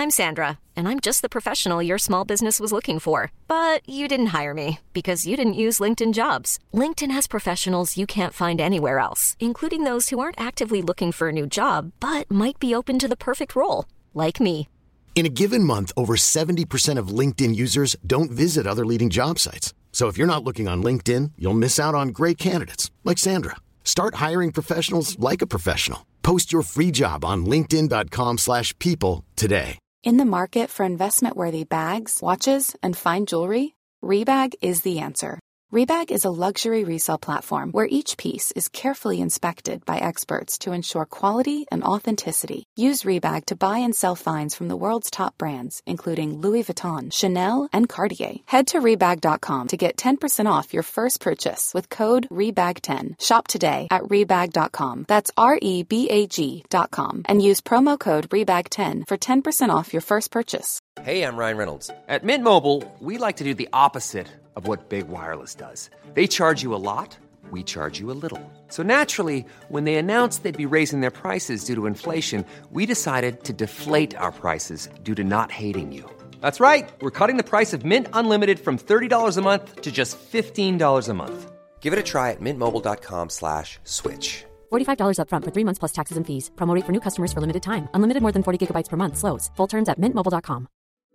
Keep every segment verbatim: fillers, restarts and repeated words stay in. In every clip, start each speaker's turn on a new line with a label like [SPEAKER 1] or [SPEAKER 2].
[SPEAKER 1] I'm Sandra, and I'm just the professional your small business was looking for. But you didn't hire me because you didn't use LinkedIn Jobs. LinkedIn has professionals you can't find anywhere else, including those who aren't actively looking for a new job, but might be open to the perfect role, like me.
[SPEAKER 2] In a given month, over seventy percent of LinkedIn users don't visit other leading job sites. So if you're not looking on LinkedIn, you'll miss out on great candidates like Sandra. Start hiring professionals like a professional. Post your free job on linkedin dot com slash people today.
[SPEAKER 3] In the market for investment-worthy bags, watches, and fine jewelry, Rebag is the answer. Rebag is a luxury resale platform where each piece is carefully inspected by experts to ensure quality and authenticity. Use Rebag to buy and sell finds from the world's top brands, including Louis Vuitton, Chanel, and Cartier. Head to Rebag dot com to get ten percent off your first purchase with code rebag ten. Shop today at Rebag dot com. That's R E B A G dot com. And use promo code rebag ten for ten percent off your first purchase.
[SPEAKER 4] Hey, I'm Ryan Reynolds. At Mint Mobile, we like to do the opposite of what Big Wireless does. They charge you a lot, we charge you a little. So naturally, when they announced they'd be raising their prices due to inflation, we decided to deflate our prices due to not hating you. That's right. We're cutting the price of Mint Unlimited from thirty dollars a month to just fifteen dollars a month. Give it a try at mintmobile.com slash switch.
[SPEAKER 5] forty-five dollars up front for three months plus taxes and fees. Promo rate for new customers for limited time. Unlimited more than forty gigabytes per month. Slows full terms at mint mobile dot com.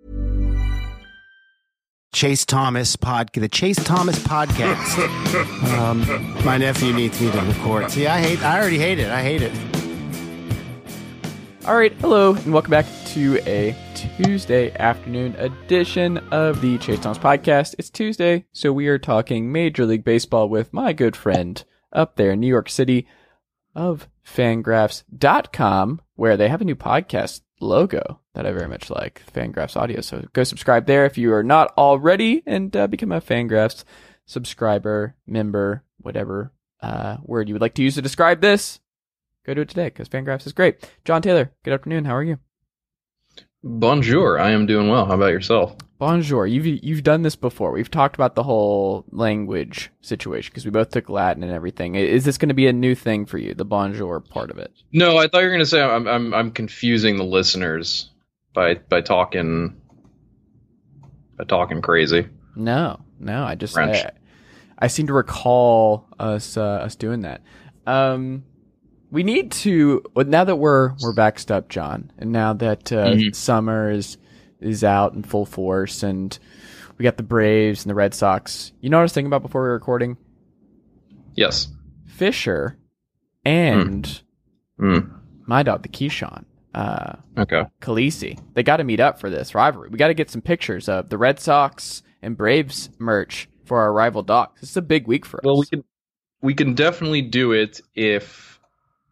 [SPEAKER 6] Chase Thomas pod, the Chase Thomas podcast. um, my nephew needs me to record. See, I hate. I already hate it. I hate it.
[SPEAKER 7] All right, hello, and welcome back to a Tuesday afternoon edition of the Chase Thomas podcast. It's Tuesday, so we are talking Major League Baseball with my good friend up there in New York City of Fangraphs dot com, where they have a new podcast logo that I very much like, Fangraphs Audio. So go subscribe there if you are not already, and uh, become a Fangraphs subscriber, member, whatever uh, word you would like to use to describe this. Go do it today, because Fangraphs is great. John Taylor, good afternoon. How are you?
[SPEAKER 8] Bonjour. I am doing well. How about yourself?
[SPEAKER 7] Bonjour. You've you've done this before. We've talked about the whole language situation because we both took Latin and everything. Is this going to be a new thing for you, the bonjour part of it?
[SPEAKER 8] No, I thought you were going to say I'm I'm I'm confusing the listeners by by talking by talking crazy.
[SPEAKER 7] No, no. I just I, I seem to recall us uh, us doing that. Um, we need to well, now that we're we're backed up, John, and now that uh, mm-hmm. summer is. is out in full force, and we got the Braves and the Red Sox. You know what I was thinking about before we were recording?
[SPEAKER 8] Yes.
[SPEAKER 7] Fisher and
[SPEAKER 8] mm. Mm.
[SPEAKER 7] my dog, the Keyshawn. Uh,
[SPEAKER 8] okay.
[SPEAKER 7] Khaleesi. They got to meet up for this rivalry. We got to get some pictures of the Red Sox and Braves merch for our rival dogs. This is a big week for us.
[SPEAKER 8] Well, we can we can definitely do it if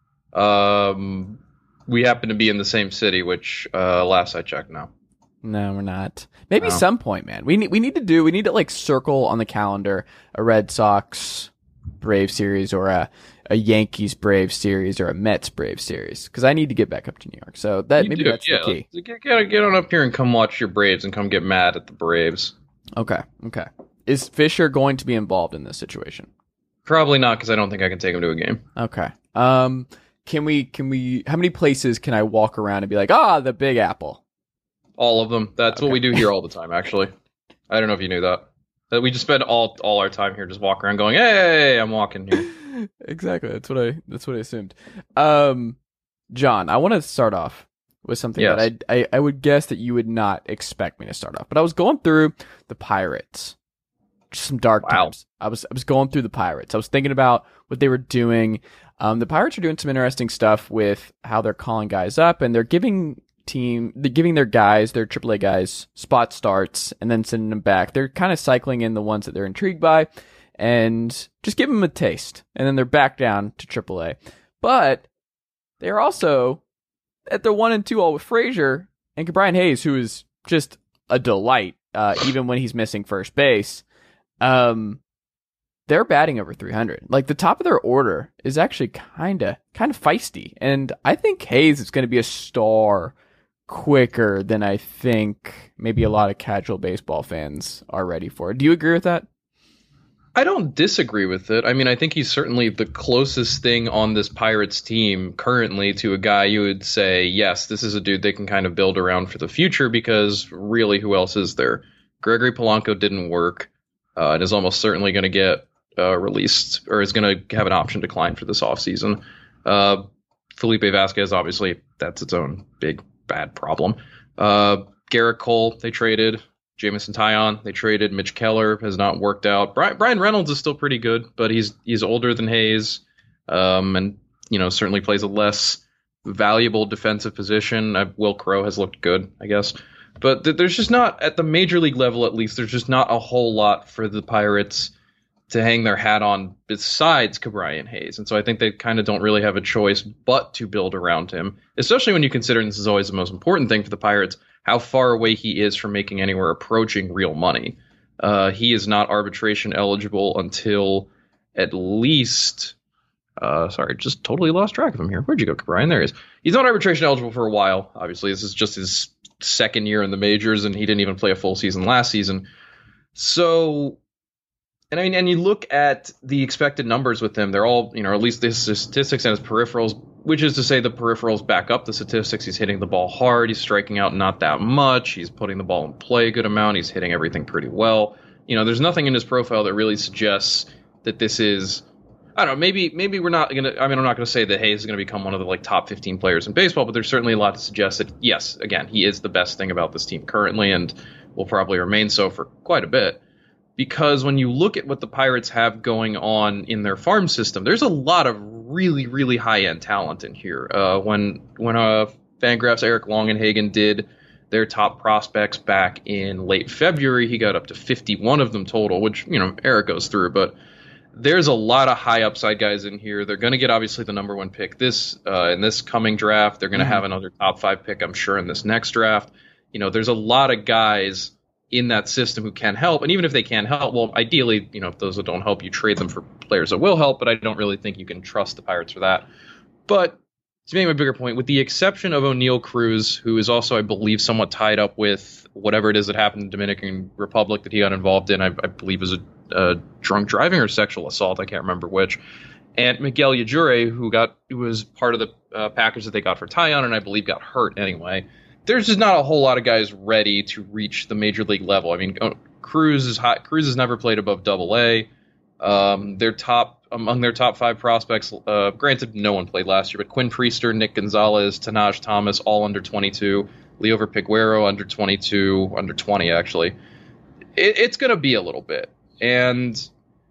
[SPEAKER 8] um we happen to be in the same city, which uh, last I checked, no.
[SPEAKER 7] No, we're not. Maybe
[SPEAKER 8] no.
[SPEAKER 7] some point, man. We need we need to do we need to like circle on the calendar a Red Sox Brave series or a, a Yankees Brave series or a Mets Brave series, because I need to get back up to New York. So that
[SPEAKER 8] you
[SPEAKER 7] maybe
[SPEAKER 8] do.
[SPEAKER 7] that's
[SPEAKER 8] yeah,
[SPEAKER 7] the key.
[SPEAKER 8] Get, get, get on up here and come watch your Braves and come get mad at the Braves.
[SPEAKER 7] Okay, okay. Is Fisher going to be involved in this situation?
[SPEAKER 8] Probably not, because I don't think I can take him to a game.
[SPEAKER 7] Okay. Um, can we can we? How many places can I walk around and be like, ah, the Big Apple?
[SPEAKER 8] All of them. That's
[SPEAKER 7] okay.
[SPEAKER 8] what we do here all the time, actually. I don't know if you knew that. That we just spend all all our time here just walking around going, hey, I'm walking here.
[SPEAKER 7] Exactly. That's what I that's what I assumed. Um, John, I want to start off with something
[SPEAKER 8] yes.
[SPEAKER 7] that I, I I would guess that you would not expect me to start off. But I was going through the Pirates. Just some dark
[SPEAKER 8] wow.
[SPEAKER 7] times. I was I was going through the Pirates. I was thinking about what they were doing. Um, the Pirates are doing some interesting stuff with how they're calling guys up, and they're giving team they're giving their guys, their triple A guys, spot starts and then sending them back. They're kind of cycling in the ones that they're intrigued by and just give them a taste, and then they're back down to triple A. But they're also at their one and two all with Frazier and Brian Hayes, who is just a delight, uh, even when he's missing first base. Um, they're batting over three hundred. Like, the top of their order is actually kind of kind of feisty, and I think Hayes is going to be a star quicker than I think maybe a lot of casual baseball fans are ready for. Do you agree with that?
[SPEAKER 8] I don't disagree with it. I mean, I think he's certainly the closest thing on this Pirates team currently to a guy you would say, yes, this is a dude they can kind of build around for the future, because really, who else is there? Gregory Polanco didn't work, uh, and is almost certainly going to get uh, released, or is going to have an option decline for this offseason. Uh, Felipe Vasquez, obviously, that's its own big, bad problem. Uh, Garrett Cole, they traded. Jameson Taillon, they traded. Mitch Keller has not worked out. Brian, Brian Reynolds is still pretty good, but he's he's older than Hayes, um, and you know certainly plays a less valuable defensive position. Uh, Will Crowe has looked good, I guess, but th- there's just not, at the major league level at least, there's just not a whole lot for the Pirates to hang their hat on besides Ke'Bryan Hayes, and so I think they kind of don't really have a choice but to build around him, especially when you consider, and this is always the most important thing for the Pirates, how far away he is from making anywhere approaching real money. Uh, he is not arbitration eligible until at least, uh, sorry, just totally lost track of him here. Where'd you go, Brian? There he is. He's not arbitration eligible for a while. Obviously, this is just his second year in the majors, and he didn't even play a full season last season. So, and I mean, and you look at the expected numbers with him, they're all, you know, at least the statistics and his peripherals, which is to say the peripherals back up the statistics. He's hitting the ball hard. He's striking out not that much. He's putting the ball in play a good amount. He's hitting everything pretty well. You know, there's nothing in his profile that really suggests that this is, I don't know, maybe maybe we're not going to, I mean, I'm not going to say that Hayes is going to become one of the like top fifteen players in baseball, but there's certainly a lot to suggest that, yes, again, he is the best thing about this team currently and will probably remain so for quite a bit. Because when you look at what the Pirates have going on in their farm system, there's a lot of really, really high-end talent in here. Uh, when when uh, Fangraphs' Eric Longenhagen did their top prospects back in late February, he got up to fifty-one of them total, which, you know, Eric goes through. But there's a lot of high upside guys in here. They're going to get, obviously, the number one pick this uh, in this coming draft. They're going to mm-hmm. have another top five pick, I'm sure, in this next draft. You know, there's a lot of guys in that system who can help, and even if they can't help, well, ideally, you know, if those that don't help, you trade them for players that will help, but I don't really think you can trust the Pirates for that. But to make my bigger point, with the exception of O'Neal Cruz, who is also, I believe, somewhat tied up with whatever it is that happened in the Dominican Republic that he got involved in, I, I believe was a, a drunk driving or sexual assault, I can't remember which, and Miguel Yajure, who got who was part of the uh, package that they got for Taillon, and I believe got hurt anyway. There's just not a whole lot of guys ready to reach the major league level. I mean, Cruz is high, Cruz has never played above Double A. Um, their top among their top five prospects, uh, granted, no one played last year, but Quinn Priester, Nick Gonzalez, Tanaj Thomas, all under twenty-two. Liover Piguero, under twenty-two, under twenty actually. It, it's going to be a little bit, and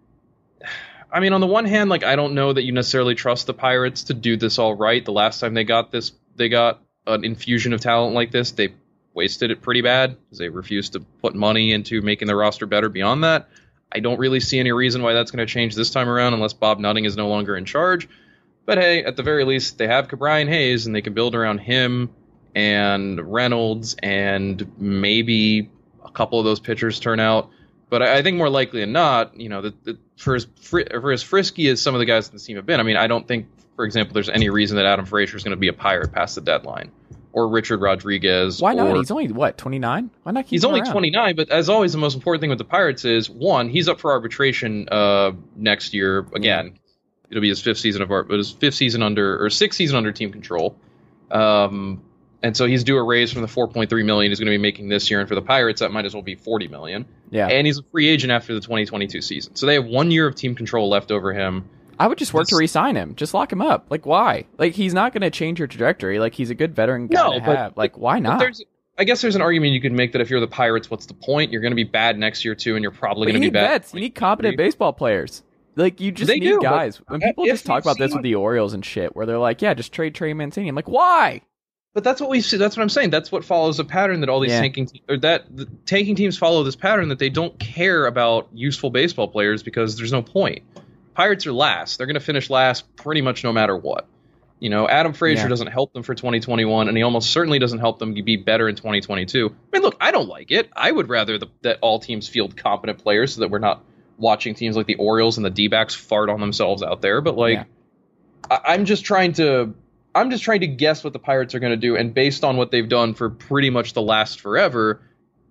[SPEAKER 8] I mean, on the one hand, like I don't know that you necessarily trust the Pirates to do this all right. The last time they got this, they got an infusion of talent like this, they wasted it pretty bad because they refused to put money into making the roster better beyond that. I don't really see any reason why that's going to change this time around unless Bob Nutting is no longer in charge. But hey, at the very least, they have Ke'Bryan Hayes, and they can build around him and Reynolds, and maybe a couple of those pitchers turn out. But I, I think more likely than not, you know, that, that for as fr- for as frisky as some of the guys on the team have been, I mean, I don't think, for example, there's any reason that Adam Frazier is going to be a Pirate past the deadline, or Richard Rodriguez.
[SPEAKER 7] Why not?
[SPEAKER 8] Or,
[SPEAKER 7] he's only, what, twenty-nine? Why not keep
[SPEAKER 8] He's
[SPEAKER 7] him
[SPEAKER 8] only
[SPEAKER 7] around?
[SPEAKER 8] twenty-nine, but as always, the most important thing with the Pirates is, one, he's up for arbitration uh, next year. Again, it'll be his fifth season of art, but his fifth season under, or sixth season under team control. Um, and so he's due a raise from the four point three million dollars he's going to be making this year, and for the Pirates, that might as well be forty million dollars.
[SPEAKER 7] Yeah.
[SPEAKER 8] And he's a free agent after the twenty twenty-two season. So they have one year of team control left over him.
[SPEAKER 7] I would just work to re-sign him. Just lock him up. Like, why? Like, he's not going to change your trajectory. Like, he's a good veteran guy
[SPEAKER 8] no,
[SPEAKER 7] to
[SPEAKER 8] but,
[SPEAKER 7] have. Like, why not?
[SPEAKER 8] There's, I guess there's an argument you could make that if you're the Pirates, what's the point? You're going to be bad next year, too, and you're probably going to be bad.
[SPEAKER 7] Vets. You need competent baseball players. Like, you just
[SPEAKER 8] they
[SPEAKER 7] need
[SPEAKER 8] do,
[SPEAKER 7] guys. When people just talk about this
[SPEAKER 8] seen...
[SPEAKER 7] with the Orioles and shit, where they're like, yeah, just trade Trey Mancini. I'm like, why?
[SPEAKER 8] But that's what we see. That's what I'm saying. That's what follows a pattern that all these
[SPEAKER 7] yeah.
[SPEAKER 8] tanking te- or that the tanking teams follow this pattern that they don't care about useful baseball players because there's no point. Pirates are last. They're going to finish last pretty much no matter what. You know, Adam Frazier yeah. doesn't help them for twenty twenty-one, and he almost certainly doesn't help them be better in twenty twenty-two. I mean, look, I don't like it. I would rather the, that all teams field competent players so that we're not watching teams like the Orioles and the D-backs fart on themselves out there. But like, yeah. I, I'm just trying to. I'm just trying to guess what the Pirates are going to do, and based on what they've done for pretty much the last forever,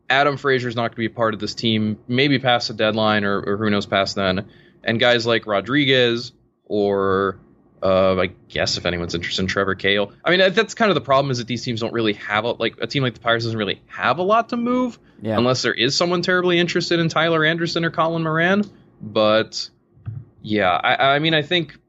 [SPEAKER 8] Adam Frazier's not going to be part of this team, maybe past the deadline or, or who knows past then. And guys like Rodriguez or uh, I guess if anyone's interested in Trevor Cale. I mean, that's kind of the problem is that these teams don't really have a, like a team like the Pirates doesn't really have a lot to move yeah. unless there is someone terribly interested in Tyler Anderson or Colin Moran. But yeah, I, I mean, I think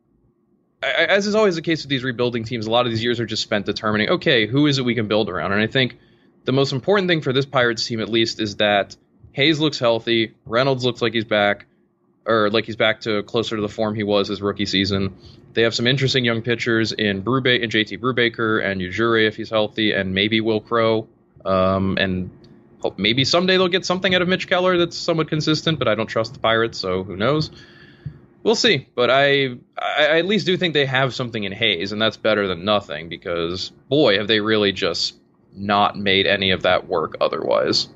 [SPEAKER 8] as is always the case with these rebuilding teams, a lot of these years are just spent determining, okay, who is it we can build around? And I think the most important thing for this Pirates team, at least, is that Hayes looks healthy. Reynolds looks like he's back, or like he's back to closer to the form he was his rookie season. They have some interesting young pitchers in Bruba- in J T Brubaker and Ujiri if he's healthy, and maybe Will Crow. Um, and hope maybe someday they'll get something out of Mitch Keller that's somewhat consistent, but I don't trust the Pirates, so who knows? We'll see, but I, I at least do think they have something in Hayes, and that's better than nothing, because, boy, have they really just not made any of that work otherwise.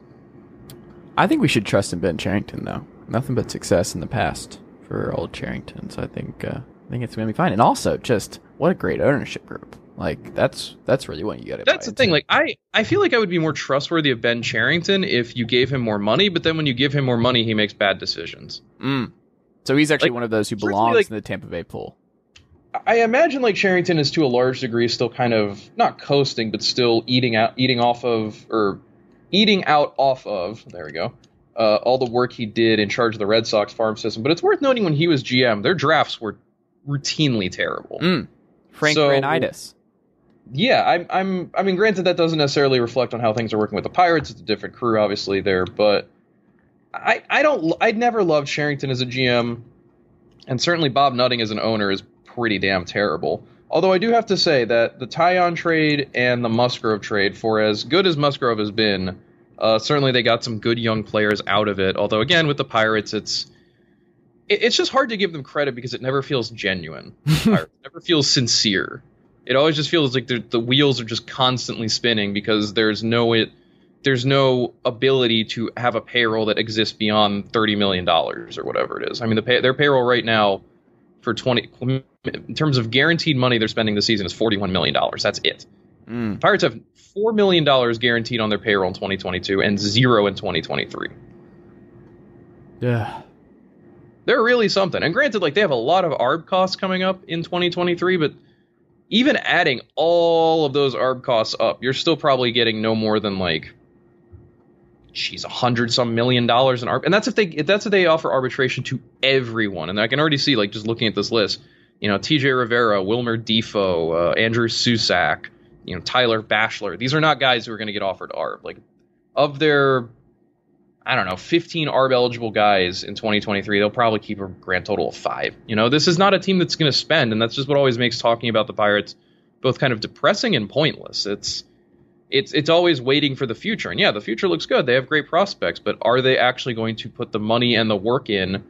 [SPEAKER 7] I think we should trust in Ben Cherington, though. Nothing but success in the past for old Cherington, so I think uh, I think it's going to be fine. And also, just what a great ownership group. Like, that's that's really what you got to
[SPEAKER 8] That's the thing. Like, I, I feel like I would be more trustworthy of Ben Cherington if you gave him more money, but then when you give him more money, he makes bad decisions.
[SPEAKER 7] Mm. So he's actually
[SPEAKER 8] like,
[SPEAKER 7] one of those who belongs like, in the Tampa Bay pool.
[SPEAKER 8] I imagine like Cherington is to a large degree still kind of not coasting, but still eating out, eating off of, or eating out off of. There we go. Uh, all the work he did in charge of the Red Sox farm system. But it's worth noting when he was G M, their drafts were routinely terrible.
[SPEAKER 7] Mm. Frank so, Granitis.
[SPEAKER 8] Yeah, I'm. I'm. I mean, granted, that doesn't necessarily reflect on how things are working with the Pirates. It's a different crew, obviously, there, but. I, I don't I'd never loved Cherington as a G M, and certainly Bob Nutting as an owner is pretty damn terrible. Although I do have to say that the Taillon trade and the Musgrove trade, for as good as Musgrove has been, uh, certainly they got some good young players out of it. Although again with the Pirates, it's it, it's just hard to give them credit because it never feels genuine. It never feels sincere. It always just feels like the wheels are just constantly spinning because there's no it. There's no ability to have a payroll that exists beyond thirty million dollars or whatever it is. I mean, the pay, their payroll right now for twenty, in terms of guaranteed money they're spending this season is forty-one million dollars. That's it. Mm. Pirates have four million dollars guaranteed on their payroll in twenty twenty-two and zero in twenty twenty-three.
[SPEAKER 7] Yeah.
[SPEAKER 8] They're really something. And granted, like they have a lot of A R B costs coming up in twenty twenty-three, but even adding all of those A R B costs up, you're still probably getting no more than like She's a hundred some million dollars in arb, and that's if they if that's if they offer arbitration to everyone. And I can already see, like, just looking at this list, you know, T J Rivera, Wilmer Defoe, uh, Andrew Susac, you know, Tyler Bachelor. These are not guys who are going to get offered arb. Like, of their, I don't know, fifteen arb eligible guys in twenty twenty-three, they'll probably keep a grand total of five. You know, this is not a team that's going to spend, and that's just what always makes talking about the Pirates both kind of depressing and pointless. It's It's it's always waiting for the future. And yeah, the future looks good. They have great prospects, but are they actually going to put the money and the work in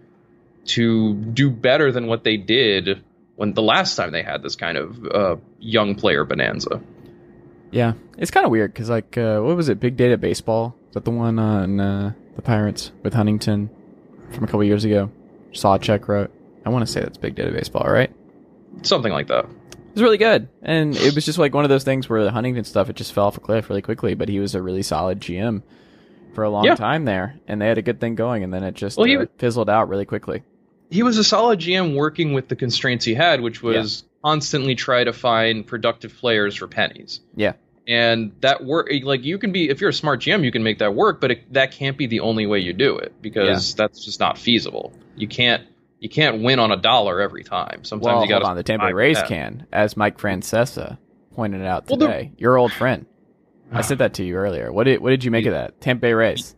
[SPEAKER 8] to do better than what they did when the last time they had this kind of uh, young player bonanza?
[SPEAKER 7] Yeah, it's kind of weird because, like, uh, what was it? Big Data Baseball? Is that the one on uh, the Pirates with Huntington from a couple years ago? Sawcheck wrote. I want to say that's Big Data Baseball, right?
[SPEAKER 8] Something like that.
[SPEAKER 7] It was really good, and it was just like one of those things where the Huntington stuff, it just fell off a cliff really quickly, but he was a really solid G M for a long yeah. time there, and they had a good thing going, and then it just well, he, uh, fizzled out really quickly.
[SPEAKER 8] He was a solid G M working with the constraints he had, which was yeah. constantly try to find productive players for pennies.
[SPEAKER 7] Yeah.
[SPEAKER 8] And that work, like, you can be, if you're a smart G M, you can make that work, but it, that can't be the only way you do it, because yeah. that's just not feasible. You can't. You can't win on a dollar every time. Sometimes
[SPEAKER 7] well,
[SPEAKER 8] you got to.
[SPEAKER 7] Hold on, the Tampa Bay Rays can, as Mike Francesa pointed out today. Well, your old friend. I said that to you earlier. What did what did you make of that? Tampa Bay Rays.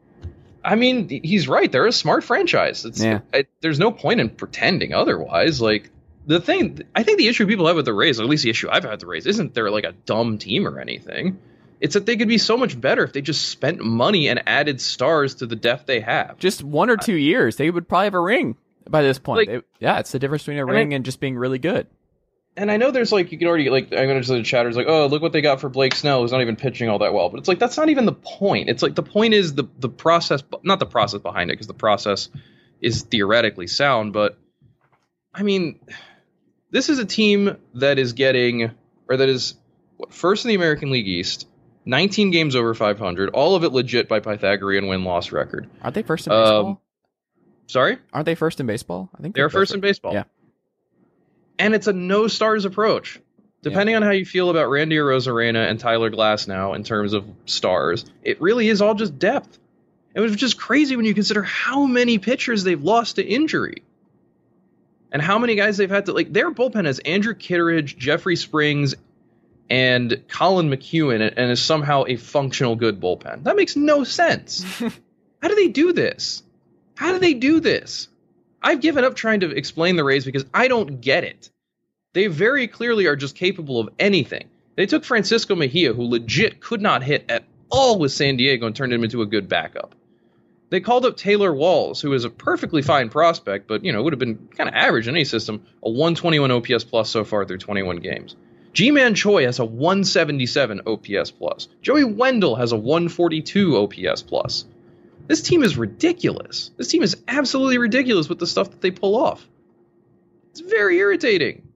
[SPEAKER 8] I mean, he's right. They're a smart franchise. It's, yeah. it, there's no point in pretending otherwise. Like, the thing, I think the issue people have with the Rays, or at least the issue I've had with the Rays, isn't they're like a dumb team or anything. It's that they could be so much better if they just spent money and added stars to the depth they have.
[SPEAKER 7] Just one or two I, years, they would probably have a ring. By this point,
[SPEAKER 8] like,
[SPEAKER 7] it, yeah, it's the difference between a
[SPEAKER 8] and
[SPEAKER 7] ring
[SPEAKER 8] I,
[SPEAKER 7] and just being really good.
[SPEAKER 8] And I know there's like, you can already, like, I'm going to the chatters like, oh, look what they got for Blake Snell, who's not even pitching all that well. But it's like, that's not even the point. It's like, the point is the the process, not the process behind it, because the process is theoretically sound. But, I mean, this is a team that is getting, or that is what, first in the American League East, nineteen games over five hundred, all of it legit by Pythagorean win-loss record.
[SPEAKER 7] Aren't they first in baseball?
[SPEAKER 8] Um, sorry?
[SPEAKER 7] Aren't they first in baseball? I think
[SPEAKER 8] they're, they're first in baseball.
[SPEAKER 7] Yeah.
[SPEAKER 8] And it's a no stars approach. Depending yeah. on how you feel about Randy Arozarena and Tyler Glasnow in terms of stars, it really is all just depth. It was just crazy when you consider how many pitchers they've lost to injury. And how many guys they've had to, like, their bullpen has Andrew Kitteridge, Jeffrey Springs, and Colin McEwen, and is somehow a functional good bullpen. That makes no sense. How do they do this? How do they do this? I've given up trying to explain the Rays because I don't get it. They very clearly are just capable of anything. They took Francisco Mejia, who legit could not hit at all with San Diego, and turned him into a good backup. They called up Taylor Walls, who is a perfectly fine prospect, but, you know, would have been kind of average in any system, a one twenty-one O P S plus so far through twenty-one games. G-Man Choi has a one seventy-seven O P S plus. Joey Wendell has a one forty-two O P S plus. This team is ridiculous. This team is absolutely ridiculous with the stuff that they pull off. It's very irritating.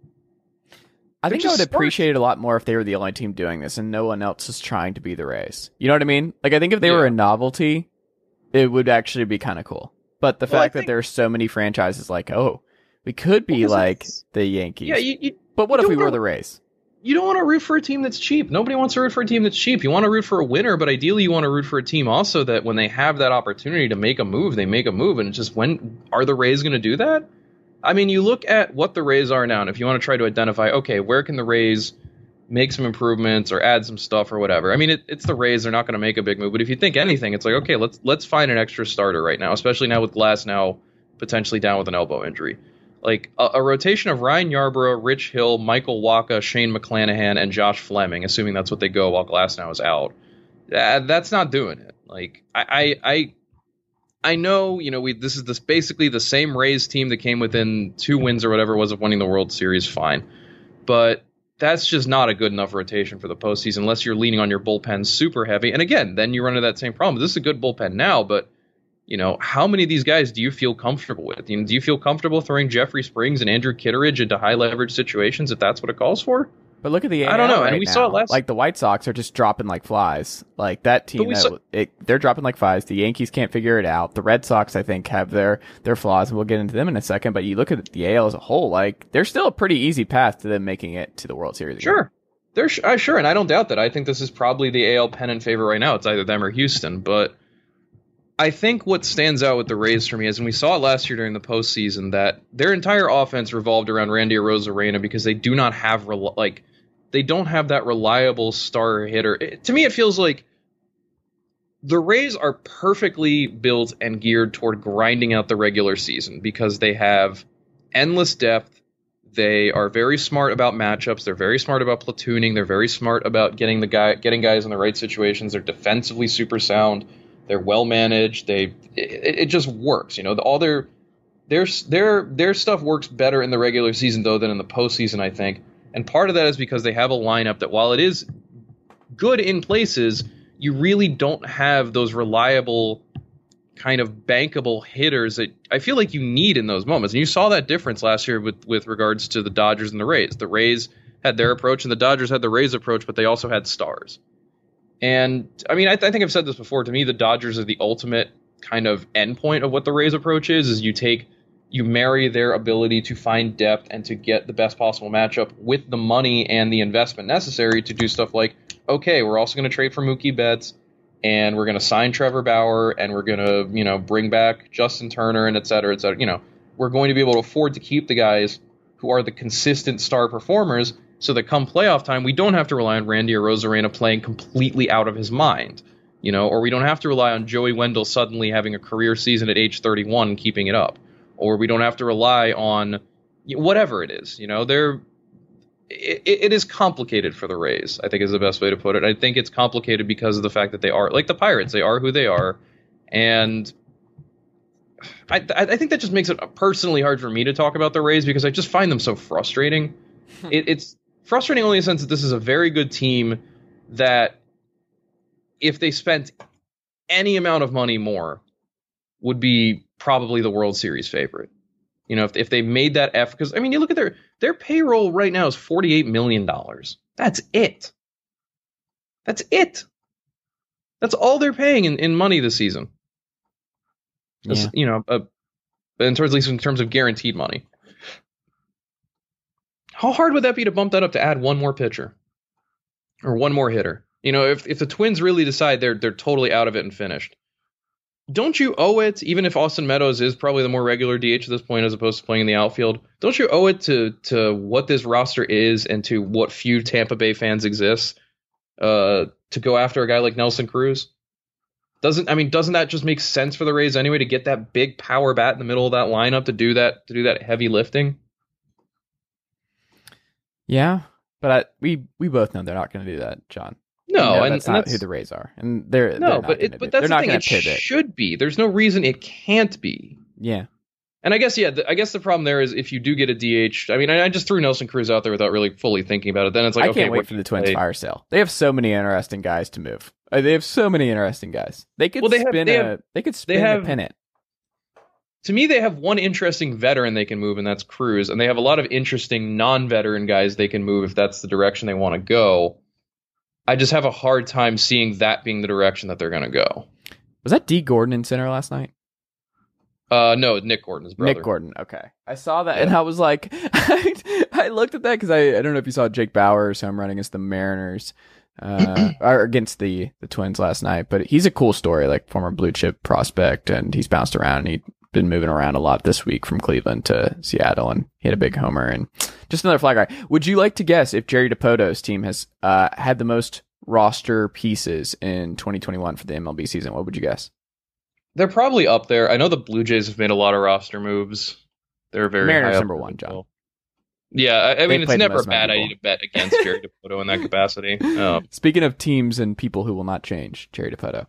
[SPEAKER 7] I
[SPEAKER 8] They're
[SPEAKER 7] think I would
[SPEAKER 8] just
[SPEAKER 7] appreciate it a lot more if they were the only team doing this and no one else is trying to be the Rays. You know what I mean? Like, I think if they
[SPEAKER 8] Yeah.
[SPEAKER 7] were a novelty, it would actually be kind of cool. But the
[SPEAKER 8] Well, I
[SPEAKER 7] fact
[SPEAKER 8] think-
[SPEAKER 7] that there are so many franchises like, oh, we could be
[SPEAKER 8] Well, 'cause
[SPEAKER 7] like
[SPEAKER 8] it's-
[SPEAKER 7] the Yankees.
[SPEAKER 8] Yeah, you, you,
[SPEAKER 7] but what
[SPEAKER 8] you
[SPEAKER 7] if we
[SPEAKER 8] don't
[SPEAKER 7] were
[SPEAKER 8] know-
[SPEAKER 7] the Rays?
[SPEAKER 8] You don't want to root for a team that's cheap. Nobody wants to root for a team that's cheap. You want to root for a winner, but ideally you want to root for a team also that when they have that opportunity to make a move, they make a move. And it's just, when are the Rays going to do that? I mean, you look at what the Rays are now, and if you want to try to identify, okay, where can the Rays make some improvements or add some stuff or whatever. I mean, it, it's the Rays. They're not going to make a big move. But if you think anything, it's like, okay, let's let's find an extra starter right now, especially now with Glass now potentially down with an elbow injury. Like a, a rotation of Ryan Yarbrough, Rich Hill, Michael Wacha, Shane McClanahan, and Josh Fleming, assuming that's what they go while Glass now is out. Uh, that's not doing it. Like I, I, I, I know, you know, we this is this basically the same Rays team that came within two wins or whatever it was of winning the World Series. Fine, but that's just not a good enough rotation for the postseason unless you're leaning on your bullpen super heavy. And again, then you run into that same problem. This is a good bullpen now, but you know, how many of these guys do you feel comfortable with? You know, do you feel comfortable throwing Jeffrey Springs and Andrew Kitteridge into high leverage situations if that's what it calls for?
[SPEAKER 7] But look at the A L
[SPEAKER 8] I don't know,
[SPEAKER 7] right
[SPEAKER 8] and we
[SPEAKER 7] now.
[SPEAKER 8] saw it last.
[SPEAKER 7] Like the White Sox are just dropping like flies. Like that team,
[SPEAKER 8] we
[SPEAKER 7] that,
[SPEAKER 8] saw-
[SPEAKER 7] it, they're dropping like flies. The Yankees can't figure it out. The Red Sox, I think, have their their flaws, and we'll get into them in a second. But you look at the A L as a whole, like there's still a pretty easy path to them making it to the World Series. again.
[SPEAKER 8] Sure. They're sh- uh, sure, and I don't doubt that. I think this is probably the A L pennant favorite right now. It's either them or Houston. But I think what stands out with the Rays for me is, and we saw it last year during the postseason, that their entire offense revolved around Randy Arozarena because they do not have rel- like they don't have that reliable star hitter. It, to me, it feels like the Rays are perfectly built and geared toward grinding out the regular season because they have endless depth. They are very smart about matchups. They're very smart about platooning. They're very smart about getting the guy, getting guys in the right situations. They're defensively super sound. They're well managed. They it, it just works. You know, the, all their their their their stuff works better in the regular season though than in the postseason, I think. And part of that is because they have a lineup that, while it is good in places, you really don't have those reliable kind of bankable hitters that I feel like you need in those moments. And you saw that difference last year with, with regards to the Dodgers and the Rays. The Rays had their approach and the Dodgers had the Rays approach, but they also had stars. And I mean, I, th- I think I've said this before. To me, the Dodgers are the ultimate kind of endpoint of what the Rays approach is, is you take, you marry their ability to find depth and to get the best possible matchup with the money and the investment necessary to do stuff like, okay, we're also going to trade for Mookie Betts, and we're going to sign Trevor Bauer, and we're going to, you know, bring back Justin Turner, and et cetera, et cetera. You know, we're going to be able to afford to keep the guys who are the consistent star performers so that come playoff time, we don't have to rely on Randy Arozarena playing completely out of his mind, you know, or we don't have to rely on Joey Wendell suddenly having a career season at age thirty-one and keeping it up, or we don't have to rely on whatever it is. You know, they're it, it is complicated for the Rays, I think is the best way to put it. I think it's complicated because of the fact that they are like the Pirates. They are who they are. And I, I think that just makes it personally hard for me to talk about the Rays because I just find them so frustrating. it, it's frustrating only in the sense that this is a very good team that if they spent any amount of money more would be probably the World Series favorite. You know, if if they made that effort, because I mean, you look at their their payroll right now is forty-eight million dollars. That's it. That's it. That's all they're paying in, in money this season. Yeah. You know, uh, in terms, at least in terms of guaranteed money. How hard would that be to bump that up to add one more pitcher or one more hitter? You know, if if the Twins really decide they're they're totally out of it and finished, don't you owe it, even if Austin Meadows is probably the more regular D H at this point as opposed to playing in the outfield, don't you owe it to to what this roster is and to what few Tampa Bay fans exist uh, to go after a guy like Nelson Cruz? Doesn't I mean, doesn't that just make sense for the Rays anyway to get that big power bat in the middle of that lineup to do that to do that heavy lifting?
[SPEAKER 7] Yeah, but I, we we both know they're not going to do that, John.
[SPEAKER 8] No,
[SPEAKER 7] you know,
[SPEAKER 8] and
[SPEAKER 7] that's
[SPEAKER 8] and
[SPEAKER 7] not
[SPEAKER 8] that's,
[SPEAKER 7] who the Rays are, and they're
[SPEAKER 8] no,
[SPEAKER 7] they're
[SPEAKER 8] but it,
[SPEAKER 7] do,
[SPEAKER 8] but that's
[SPEAKER 7] they're not
[SPEAKER 8] the thing. It
[SPEAKER 7] pivot.
[SPEAKER 8] should be. There's no reason it can't be.
[SPEAKER 7] Yeah,
[SPEAKER 8] and I guess yeah, the, I guess the problem there is if you do get a D H. I mean, I, I just threw Nelson Cruz out there without really fully thinking about it. Then it's like
[SPEAKER 7] I
[SPEAKER 8] okay,
[SPEAKER 7] can't wait for the Twins fire sale. They have so many interesting guys to move. Uh, they have so many interesting guys. They could well, they spin have, they a have, they could spin they have, a pennant.
[SPEAKER 8] To me, they have one interesting veteran they can move, and that's Cruz. And they have a lot of interesting non-veteran guys they can move if that's the direction they want to go. I just have a hard time seeing that being the direction that they're going to go.
[SPEAKER 7] Was that D. Gordon in center last night?
[SPEAKER 8] Uh, no, Nick Gordon, his brother.
[SPEAKER 7] Nick Gordon, okay. I saw that, yeah. And I was like, I, I looked at that because I, I don't know if you saw Jake Bauers, home running against the Mariners, uh, or against the, the Twins last night. But he's a cool story, like former blue chip prospect, and he's bounced around, and he been moving around a lot this week from Cleveland to Seattle, and he had a big homer and just another fly guy. Would you like to guess if Jerry DiPoto's team has uh, had the most roster pieces in twenty twenty-one for the M L B season? What would you guess?
[SPEAKER 8] They're probably up there. I know the Blue Jays have made a lot of roster moves. They're very
[SPEAKER 7] Mariners
[SPEAKER 8] high
[SPEAKER 7] number one, John.
[SPEAKER 8] Yeah, I, I mean, it's never a bad idea to bet against Jerry DiPoto in that capacity. Um,
[SPEAKER 7] Speaking of teams and people who will not change, Jerry DiPoto.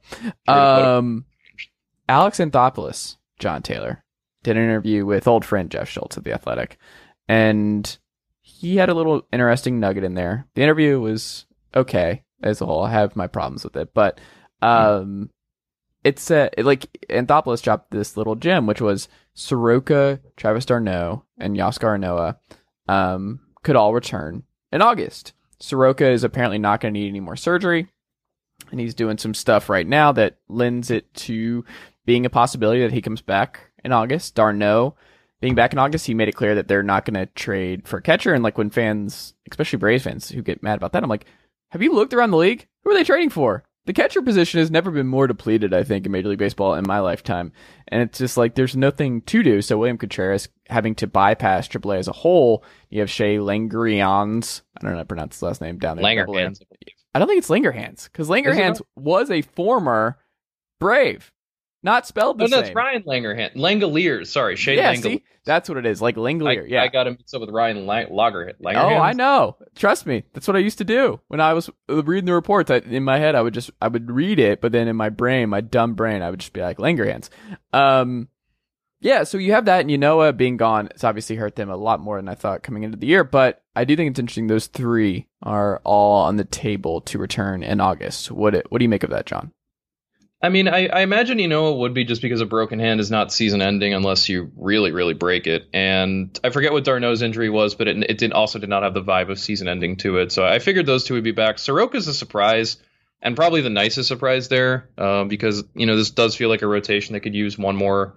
[SPEAKER 7] Um, Alex Anthopoulos, John Taylor, did an interview with old friend Jeff Schultz of The Athletic, and he had a little interesting nugget in there. The interview was okay as a whole. I have my problems with it, but um, it's uh, it, like Anthopoulos dropped this little gem, which was Soroka, Travis d'Arnaud, and Yosker Arnoa um, could all return in August. Soroka is apparently not going to need any more surgery, and he's doing some stuff right now that lends it to being a possibility that he comes back in August. d'Arnaud being back in August, he made it clear that they're not going to trade for a catcher. And like when fans, especially Braves fans who get mad about that, I'm like, have you looked around the league? Who are they trading for? The catcher position has never been more depleted, I think, in Major League Baseball in my lifetime. And it's just like there's nothing to do. So William Contreras having to bypass triple A as a whole. You have Shea Langerians. I don't know how to pronounce his last name down there.
[SPEAKER 8] Langerhans.
[SPEAKER 7] I don't think it's Langerhans because Langerhans was a former Brave. Not spelled the
[SPEAKER 8] oh,
[SPEAKER 7] same.
[SPEAKER 8] No, that's Ryan Langerhans. Langoliers. Sorry, Shea
[SPEAKER 7] yeah,
[SPEAKER 8] Langoliers.
[SPEAKER 7] See? That's what it is. Like Langolier.
[SPEAKER 8] I,
[SPEAKER 7] yeah.
[SPEAKER 8] I got him mixed up with Ryan Lang- Lager- Langerhans.
[SPEAKER 7] Oh, I know. Trust me. That's what I used to do. When I was reading the reports, I, in my head, I would just, I would read it, but then in my brain, my dumb brain, I would just be like, Langerhans. Um, yeah, so you have that, and Ynoa being gone, it's obviously hurt them a lot more than I thought coming into the year, but I do think it's interesting those three are all on the table to return in August. What, what do you make of that, John?
[SPEAKER 8] I mean, I, I imagine Ynoa would be just because a broken hand is not season ending unless you really, really break it. And I forget what d'Arnaud's injury was, but it, it did also did not have the vibe of season ending to it. So I figured those two would be back. Soroka's a surprise and probably the nicest surprise there uh, because, you know, this does feel like a rotation that could use one more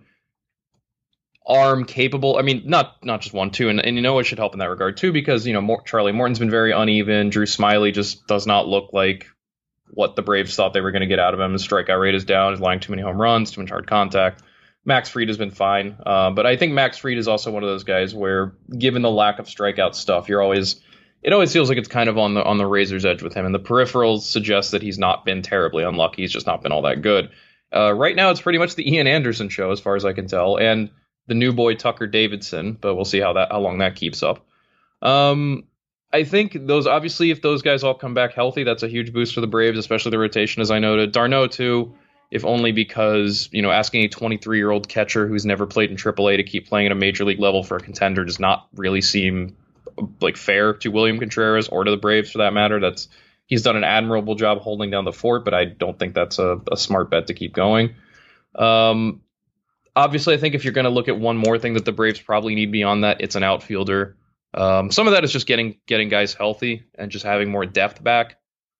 [SPEAKER 8] arm capable. I mean, not not just one, two. And, and Ynoa should help in that regard, too, because, you know, Mor- Charlie Morton's been very uneven. Drew Smyly just does not look like what the Braves thought they were going to get out of him. His strikeout rate is down. He's allowing too many home runs, too much hard contact. Max Fried has been fine. Uh, but I think Max Fried is also one of those guys where, given the lack of strikeout stuff, you're always, it always feels like it's kind of on the on the razor's edge with him. And the peripherals suggest that he's not been terribly unlucky. He's just not been all that good. Uh, right now, it's pretty much the Ian Anderson show, as far as I can tell, and the new boy Tucker Davidson. But we'll see how that how long that keeps up. Um, I think those, obviously, if those guys all come back healthy, that's a huge boost for the Braves, especially the rotation, as I noted. d'Arnaud, too, if only because, you know, asking a twenty-three-year-old catcher who's never played in triple A to keep playing at a major league level for a contender does not really seem like fair to William Contreras or to the Braves, for that matter. That's he's done an admirable job holding down the fort, but I don't think that's a, a smart bet to keep going. Um, obviously, I think if you're going to look at one more thing that the Braves probably need beyond that, it's an outfielder. Um, some of that is just getting getting guys healthy and just having more depth back.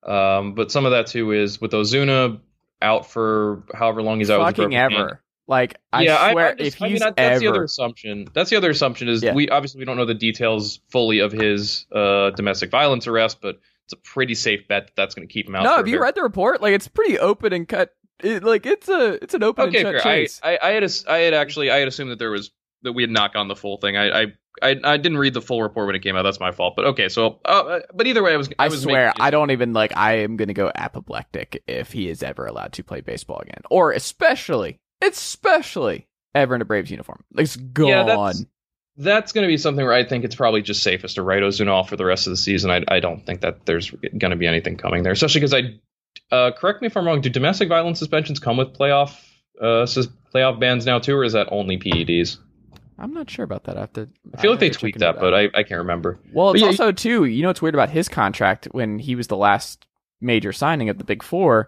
[SPEAKER 8] Um, but some of that too is with Ozuna out for however long he's out.
[SPEAKER 7] Fucking ever. Hand. Like, I
[SPEAKER 8] yeah,
[SPEAKER 7] swear,
[SPEAKER 8] I, I just,
[SPEAKER 7] if he's
[SPEAKER 8] I mean, that, that's
[SPEAKER 7] ever...
[SPEAKER 8] the other assumption. That's the other assumption is
[SPEAKER 7] yeah.
[SPEAKER 8] we obviously we don't know the details fully of his uh, domestic violence arrest, but it's a pretty safe bet that that's going to keep him out.
[SPEAKER 7] No, have you read the report? Like, it's pretty open and cut. It, like, it's a it's an open
[SPEAKER 8] okay,
[SPEAKER 7] and shut
[SPEAKER 8] fair.
[SPEAKER 7] chase.
[SPEAKER 8] I, I, I had a, I had actually I had assumed that there was that we had not gone the full thing. I I, I, I didn't read the full report when it came out. That's my fault. But okay, so uh, but either way, I was. I,
[SPEAKER 7] I
[SPEAKER 8] was
[SPEAKER 7] swear,
[SPEAKER 8] making,
[SPEAKER 7] I don't even like. I am going to go apoplectic if he is ever allowed to play baseball again, or especially, especially. ever in a Braves uniform. Like, it's gone.
[SPEAKER 8] Yeah, that's, that's going to be something where I think it's probably just safest to write Ozuna off for the rest of the season. I, I don't think that there's going to be anything coming there, especially because I, uh, correct me if I'm wrong, do domestic violence suspensions come with playoff uh, sus- playoff bans now too, or is that only P E Ds?
[SPEAKER 7] I'm not sure about that. I have to.
[SPEAKER 8] I feel
[SPEAKER 7] I
[SPEAKER 8] like they tweet that, but I, I can't remember.
[SPEAKER 7] Well, it's
[SPEAKER 8] yeah,
[SPEAKER 7] also, too, you know what's weird about his contract when he was the last major signing of the Big Four?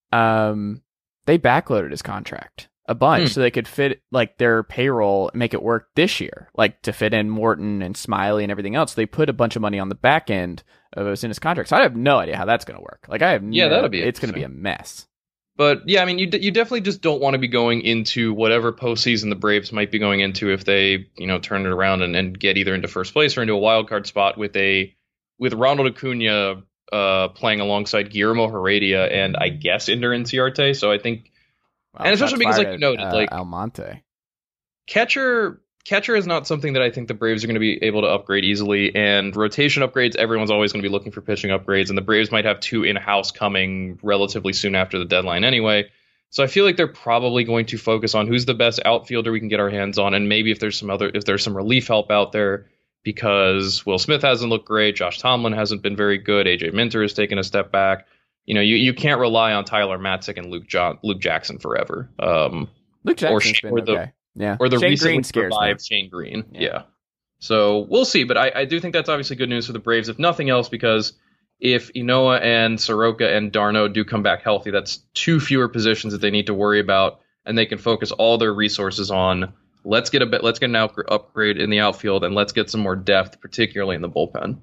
[SPEAKER 7] Um, they backloaded his contract a bunch
[SPEAKER 8] hmm.
[SPEAKER 7] so they could fit like their payroll and make it work this year, like to fit in Morton and Smiley and everything else. They put a bunch of money on the back end of Ozuna's contract. So I have no idea how that's going to work. Like I have
[SPEAKER 8] yeah,
[SPEAKER 7] no,
[SPEAKER 8] that'll be
[SPEAKER 7] it's going to be a mess.
[SPEAKER 8] But yeah, I mean, you d- you definitely just don't want to be going into whatever postseason the Braves might be going into if they, you know, turn it around and, and get either into first place or into a wild card spot with a with Ronald Acuna uh, playing alongside Guillermo Heredia and I guess Ender Inciarte. So I think.
[SPEAKER 7] Well,
[SPEAKER 8] and especially because, like you
[SPEAKER 7] at,
[SPEAKER 8] noted,
[SPEAKER 7] uh,
[SPEAKER 8] like
[SPEAKER 7] Almonte,
[SPEAKER 8] catcher catcher is not something that I think the Braves are going to be able to upgrade easily. And rotation upgrades, everyone's always going to be looking for pitching upgrades, and the Braves might have two in house coming relatively soon after the deadline anyway. So I feel like they're probably going to focus on who's the best outfielder we can get our hands on, and maybe if there's some other if there's some relief help out there because Will Smith hasn't looked great, Josh Tomlin hasn't been very good, A J Minter has taken a step back. You know, you, you can't rely on Tyler Matzik and Luke John, Luke Jackson forever. Um,
[SPEAKER 7] Luke Jackson's
[SPEAKER 8] or,
[SPEAKER 7] been
[SPEAKER 8] or the,
[SPEAKER 7] okay. Yeah.
[SPEAKER 8] Or the
[SPEAKER 7] Shane
[SPEAKER 8] recently
[SPEAKER 7] Green scares
[SPEAKER 8] revived
[SPEAKER 7] me.
[SPEAKER 8] Shane Green.
[SPEAKER 7] Yeah.
[SPEAKER 8] yeah. So we'll see. But I, I do think that's obviously good news for the Braves, if nothing else, because if Inoa and Soroka and Darno do come back healthy, that's two fewer positions that they need to worry about, and they can focus all their resources on let's get a bit, let's get an out, upgrade in the outfield, and let's get some more depth, particularly in the bullpen.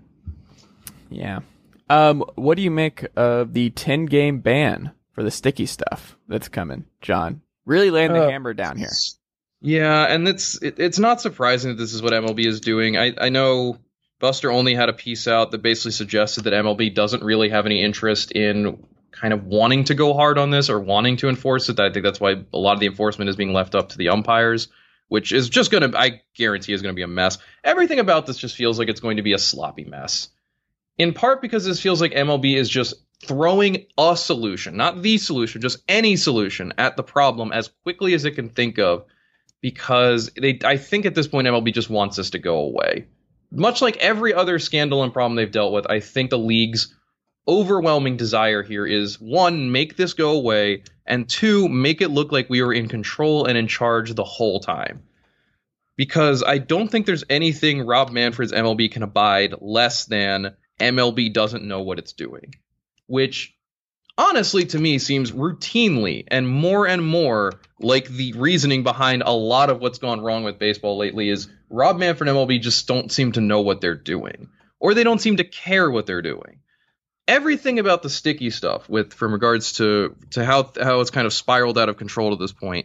[SPEAKER 7] Yeah. Um, what do you make of the ten game ban for the sticky stuff that's coming, John? Really laying the uh, hammer down here.
[SPEAKER 8] Yeah, and it's it, it's not surprising that this is what M L B is doing. I, I know Buster Olney had a piece out that basically suggested that M L B doesn't really have any interest in kind of wanting to go hard on this or wanting to enforce it. I think that's why a lot of the enforcement is being left up to the umpires, which is just going to, I guarantee, is going to be a mess. Everything about this just feels like it's going to be a sloppy mess. In part because this feels like M L B is just throwing a solution, not the solution, just any solution at the problem as quickly as it can think of, because they, I think at this point M L B just wants this to go away. Much like every other scandal and problem they've dealt with, I think the league's overwhelming desire here is, one, make this go away, and two, make it look like we were in control and in charge the whole time. Because I don't think there's anything Rob Manfred's M L B can abide less than M L B doesn't know what it's doing, which honestly to me seems routinely and more and more like the reasoning behind a lot of what's gone wrong with baseball lately is Rob Manfred and M L B just don't seem to know what they're doing, or they don't seem to care what they're doing. Everything about the sticky stuff with from regards to to how how it's kind of spiraled out of control to this point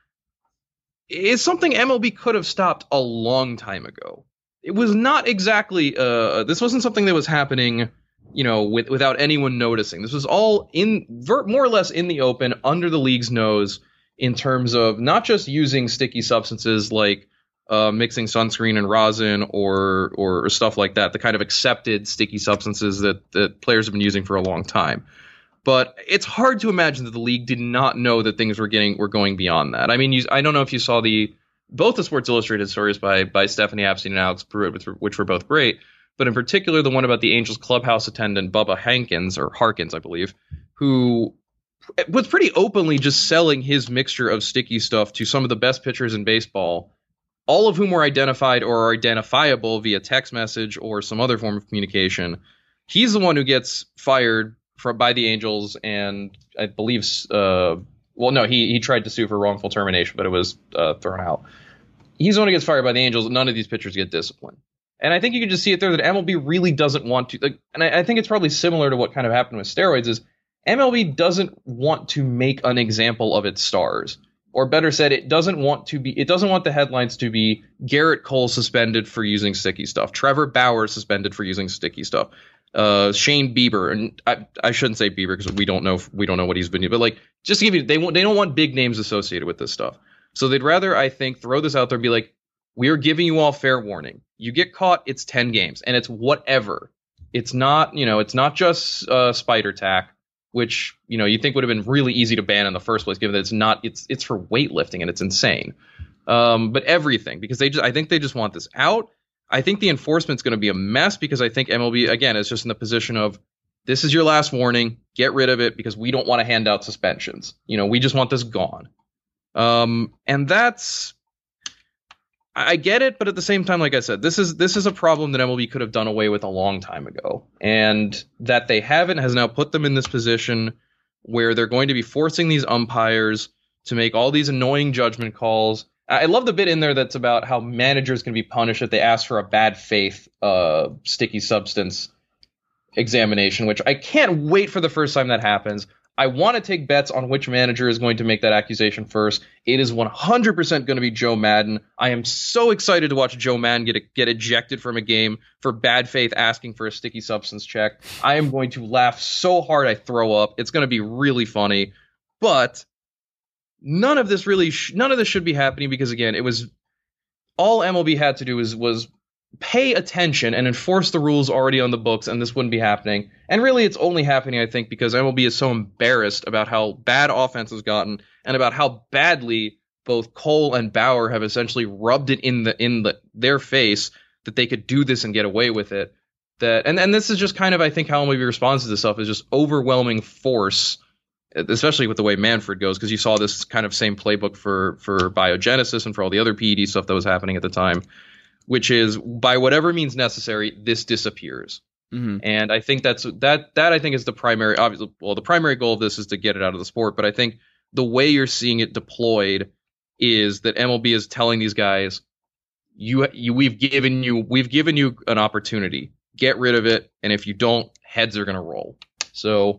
[SPEAKER 8] is something M L B could have stopped a long time ago. It was not exactly uh, this wasn't something that was happening, you know, with, without anyone noticing. This was all in ver- more or less in the open, under the league's nose, in terms of not just using sticky substances like uh, mixing sunscreen and rosin or or stuff like that, the kind of accepted sticky substances that, that players have been using for a long time. But it's hard to imagine that the league did not know that things were getting were going beyond that. I mean, you, I don't know if you saw the both the Sports Illustrated stories by by Stephanie Apstein and Alex Pruitt, which, which were both great, but in particular the one about the Angels clubhouse attendant Bubba Hankins, or Harkins, I believe, who was pretty openly just selling his mixture of sticky stuff to some of the best pitchers in baseball, all of whom were identified or are identifiable via text message or some other form of communication. He's the one who gets fired from by the Angels, and I believe, uh, well, no, he he tried to sue for wrongful termination, but it was uh, thrown out. He's the one who gets fired by the Angels. None of these pitchers get disciplined. And I think you can just see it there that M L B really doesn't want to, like, and I, I think it's probably similar to what kind of happened with steroids is M L B doesn't want to make an example of its stars. Or better said, it doesn't want to be, it doesn't want the headlines to be Garrett Cole suspended for using sticky stuff, Trevor Bauer suspended for using sticky stuff, uh, Shane Bieber, and I, I shouldn't say Bieber because we don't know, we don't know what he's been doing, but like, just to give you, they want, they don't want big names associated with this stuff. So they'd rather, I think, throw this out there and be like, we are giving you all fair warning. You get caught, it's ten games, and it's whatever. It's not, you know, it's not just uh, spider tack, which, you know, you think would have been really easy to ban in the first place, given that it's not, it's it's for weightlifting and it's insane. Um, but everything, because they just, I think they just want this out. I think the enforcement's going to be a mess because I think M L B, again, is just in the position of, this is your last warning, get rid of it because we don't want to hand out suspensions. You know, we just want this gone. Um, and that's, I get it, but at the same time, like I said, this is this is a problem that M L B could have done away with a long time ago. And that they haven't has now put them in this position where they're going to be forcing these umpires to make all these annoying judgment calls. I love the bit in there that's about how managers can be punished if they ask for a bad faith uh, sticky substance examination, which I can't wait for the first time that happens. I want to take bets on which manager is going to make that accusation first. It is one hundred percent going to be Joe Madden. I am so excited to watch Joe Madden get get ejected from a game for bad faith asking for a sticky substance check. I am going to laugh so hard I throw up. It's going to be really funny. But none of this really, sh- none of this should be happening because, again, it was all M L B had to do was was pay attention and enforce the rules already on the books, and this wouldn't be happening. And really, it's only happening, I think, because M L B is so embarrassed about how bad offense has gotten and about how badly both Cole and Bauer have essentially rubbed it in the in the their face that they could do this and get away with it. That and, and this is just kind of, I think, how M L B responds to this stuff is just overwhelming force, especially with the way Manfred goes, because you saw this kind of same playbook for for Biogenesis and for all the other P E D stuff that was happening at the time, which is by whatever means necessary, this disappears. Mm-hmm. And I think that's that that I think is the primary, obviously, well, the primary goal of this is to get it out of the sport. But I think the way you're seeing it deployed is that M L B is telling these guys, you you we've given you we've given you an opportunity, get rid of it, and if you don't, heads are going to roll. So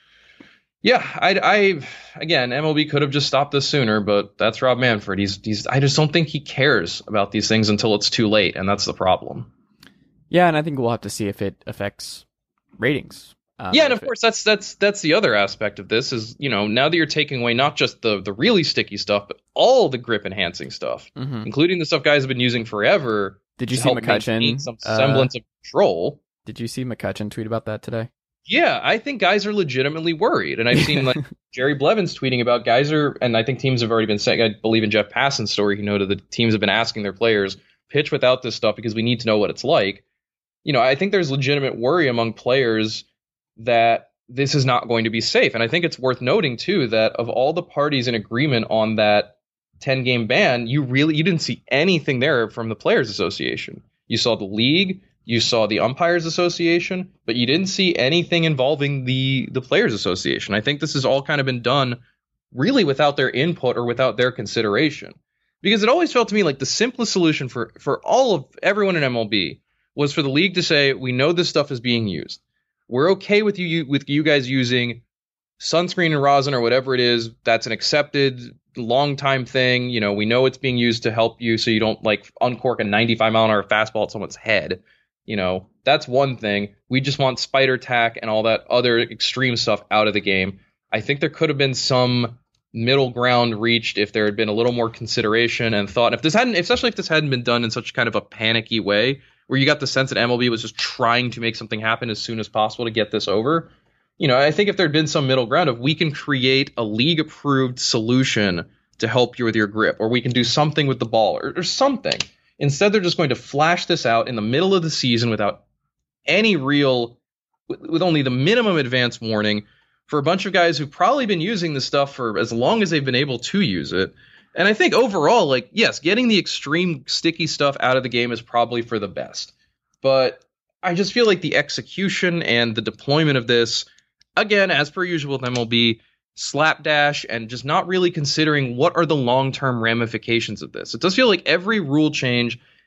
[SPEAKER 8] yeah, I, I again, M L B could have just stopped this sooner, but that's Rob Manfred. He's he's. I just don't think he cares about these things until it's too late, and that's the problem.
[SPEAKER 7] Yeah, and I think we'll have to see if it affects ratings. Um,
[SPEAKER 8] yeah, and of
[SPEAKER 7] it...
[SPEAKER 8] course, that's that's that's the other aspect of this is, you know, now that you're taking away not just the the really sticky stuff, but all the grip enhancing stuff, mm-hmm. including the stuff guys have been using forever.
[SPEAKER 7] Did you see McCutchen?
[SPEAKER 8] Some semblance uh, of control.
[SPEAKER 7] Did you see McCutchen tweet about that today?
[SPEAKER 8] Yeah, I think guys are legitimately worried. And I've seen like Jerry Blevins tweeting about guys are, and I think teams have already been saying, I believe in Jeff Passan's story, he noted that teams have been asking their players, pitch without this stuff because we need to know what it's like. You know, I think there's legitimate worry among players that this is not going to be safe. And I think it's worth noting, too, that of all the parties in agreement on that ten game ban, you really, you didn't see anything there from the Players Association. You saw the league. You saw the Umpires Association, but you didn't see anything involving the, the Players Association. I think this has all kind of been done really without their input or without their consideration. Because it always felt to me like the simplest solution for, for all of everyone in M L B was for the league to say, we know this stuff is being used. We're okay with you with you guys using sunscreen and rosin or whatever it is. That's an accepted long time thing. You know, we know it's being used to help you so you don't like uncork a ninety-five mile an hour fastball at someone's head. You know, that's one thing. We just want spider tack and all that other extreme stuff out of the game. I think there could have been some middle ground reached if there had been a little more consideration and thought. If this hadn't, especially if this hadn't been done in such kind of a panicky way, where you got the sense that M L B was just trying to make something happen as soon as possible to get this over. You know, I think if there had been some middle ground of we can create a league approved solution to help you with your grip, or we can do something with the ball or, or something. Instead, they're just going to flash this out in the middle of the season without any real, with only the minimum advance warning for a bunch of guys who've probably been using this stuff for as long as they've been able to use it. And I think overall, like, yes, getting the extreme sticky stuff out of the game is probably for the best. But I just feel like the execution and the deployment of this, again, as per usual with M L B, slapdash and just not really considering what are the long-term ramifications of this. It does feel like every rule change,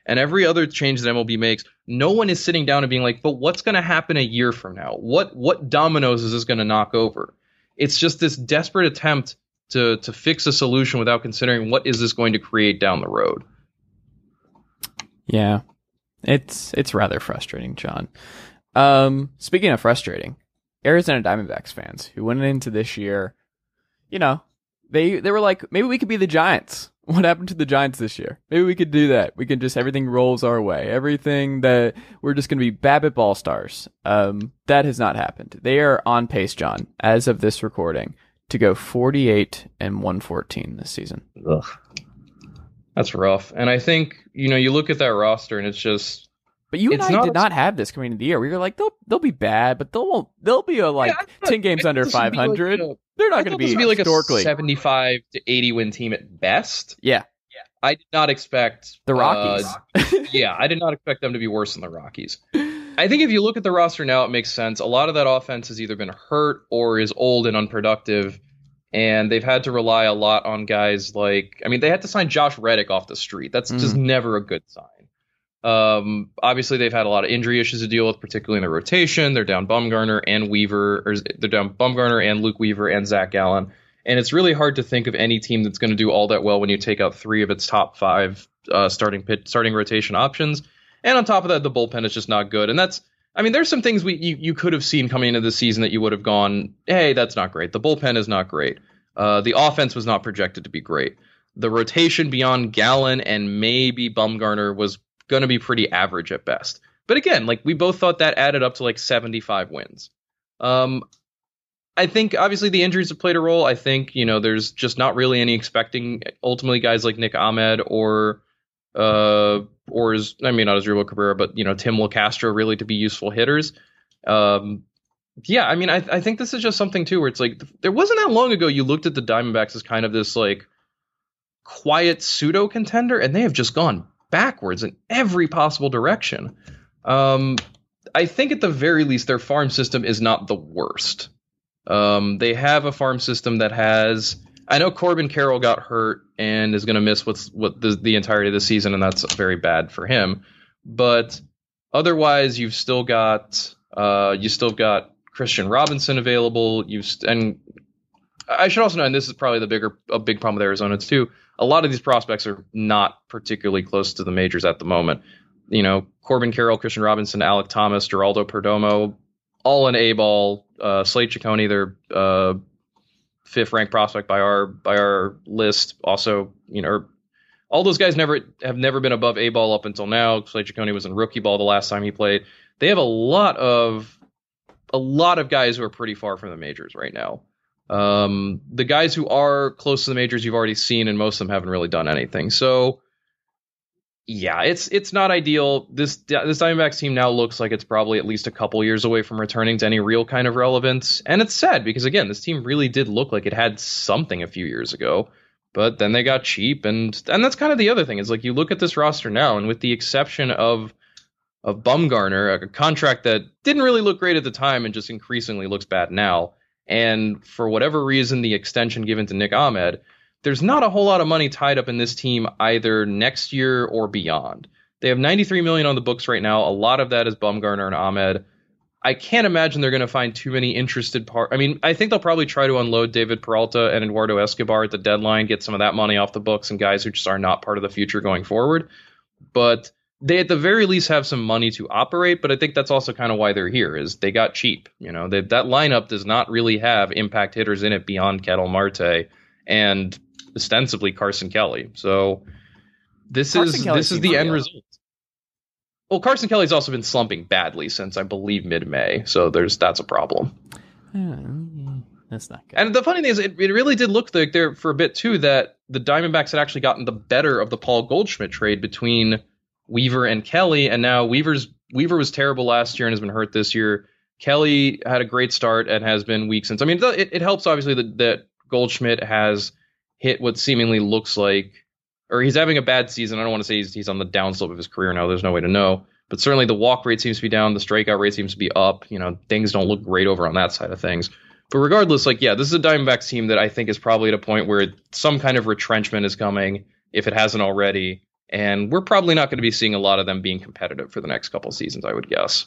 [SPEAKER 8] and every other change that M L B makes, no one is sitting down and being like, but what's going to happen a year from now? What what dominoes is this going to knock over? It's just this desperate attempt to to fix a solution without considering what is this going to create down the road.
[SPEAKER 7] Yeah, it's it's rather frustrating, John. Um, speaking of frustrating, Arizona Diamondbacks fans who went into this year, you know, they they were like, maybe we could be the Giants. What happened to the Giants this year? Maybe we could do that. We can just, everything rolls our way. Everything that we're just going to be Babbitt Ball stars. Um, that has not happened. They are on pace, John, as of this recording, to go forty-eight and one fourteen this season.
[SPEAKER 8] Ugh. That's rough. And I think, you know, you look at that roster and it's just.
[SPEAKER 7] But you and
[SPEAKER 8] it's
[SPEAKER 7] I
[SPEAKER 8] not
[SPEAKER 7] did
[SPEAKER 8] a,
[SPEAKER 7] not have this coming into the year. We were like, they'll they'll be bad, but they'll won't, they'll be a, like
[SPEAKER 8] yeah,
[SPEAKER 7] ten games under five hundred. Like a, They're not going to be,
[SPEAKER 8] be like
[SPEAKER 7] historically.
[SPEAKER 8] a seventy-five to eighty win team at best.
[SPEAKER 7] Yeah.
[SPEAKER 8] Yeah. I did not expect
[SPEAKER 7] the Rockies.
[SPEAKER 8] Uh, yeah, I did not expect them to be worse than the Rockies. I think if you look at the roster now, it makes sense. A lot of that offense has either been hurt or is old and unproductive. And they've had to rely a lot on guys like, I mean, they had to sign Josh Reddick off the street. That's mm. just never a good sign. Um, obviously, they've had a lot of injury issues to deal with, particularly in the rotation. They're down Bumgarner and Weaver, or they're down Bumgarner and Luke Weaver and Zach Gallen. And it's really hard to think of any team that's going to do all that well when you take out three of its top five uh, starting pit, starting rotation options. And on top of that, the bullpen is just not good. And that's, I mean, there's some things we you, you could have seen coming into the season that you would have gone, hey, that's not great. The bullpen is not great. Uh, the offense was not projected to be great. The rotation beyond Gallen and maybe Bumgarner was going to be pretty average at best. But again, like we both thought that added up to like seventy-five wins. Um, I think obviously the injuries have played a role. I think, you know, there's just not really any expecting ultimately guys like Nick Ahmed or uh or is I mean not Asdrubal Cabrera, but you know, Tim LaCastro really to be useful hitters. Um, yeah, I mean, I, I think this is just something too where it's like there wasn't that long ago you looked at the Diamondbacks as kind of this like quiet pseudo contender, and they have just gone backwards in every possible direction. Um, I think at the very least their farm system is not the worst. Um, they have a farm system that has. I know Corbin Carroll got hurt and is going to miss what's what the, the entirety of the season, and that's very bad for him. But otherwise, you've still got uh, you still got Christian Robinson available. You've st- and I should also know, and this is probably the bigger a big problem with Arizona too. A lot of these prospects are not particularly close to the majors at the moment. You know, Corbin Carroll, Christian Robinson, Alec Thomas, Geraldo Perdomo, all in A-ball. Uh, Slade Ciccone, their uh, fifth ranked prospect by our by our list. Also, you know, all those guys never have never been above A-ball up until now. Slade Ciccone was in rookie ball the last time he played. They have a lot of a lot of guys who are pretty far from the majors right now. Um, the guys who are close to the majors you've already seen, and most of them haven't really done anything. So, yeah, it's it's not ideal. This this Diamondbacks team now looks like it's probably at least a couple years away from returning to any real kind of relevance. And it's sad because, again, this team really did look like it had something a few years ago. But then they got cheap. And and that's kind of the other thing. Is like you look at this roster now, and with the exception of of Bumgarner, a contract that didn't really look great at the time and just increasingly looks bad now. And for whatever reason, the extension given to Nick Ahmed, there's not a whole lot of money tied up in this team either next year or beyond. They have ninety-three million dollars on the books right now. A lot of that is Bumgarner and Ahmed. I can't imagine they're going to find too many interested part. I mean, I think they'll probably try to unload David Peralta and Eduardo Escobar at the deadline, get some of that money off the books and guys who just are not part of the future going forward. But they at the very least have some money to operate, but I think that's also kind of why they're here, is they got cheap. You know, they, that lineup does not really have impact hitters in it beyond Ketel Marte and ostensibly Carson Kelly. So this Carson is Kelly this is the end result. Well, Carson Kelly's also been slumping badly since I believe mid-May, so there's that's a problem.
[SPEAKER 7] Yeah, that's not good.
[SPEAKER 8] And the funny thing is, it, it really did look like there for a bit too that the Diamondbacks had actually gotten the better of the Paul Goldschmidt trade between Weaver and Kelly, and now Weaver's Weaver was terrible last year and has been hurt this year. Kelly had a great start and has been weak since. I mean, it, it helps obviously that, that Goldschmidt has hit what seemingly looks like, or he's having a bad season. I don't want to say he's, he's on the downslope of his career now. There's no way to know, but certainly the walk rate seems to be down. The strikeout rate seems to be up. You know, things don't look great over on that side of things. But regardless, like, yeah, this is a Diamondbacks team that I think is probably at a point where some kind of retrenchment is coming, if it hasn't already. And we're probably not going to be seeing a lot of them being competitive for the next couple seasons, I would guess.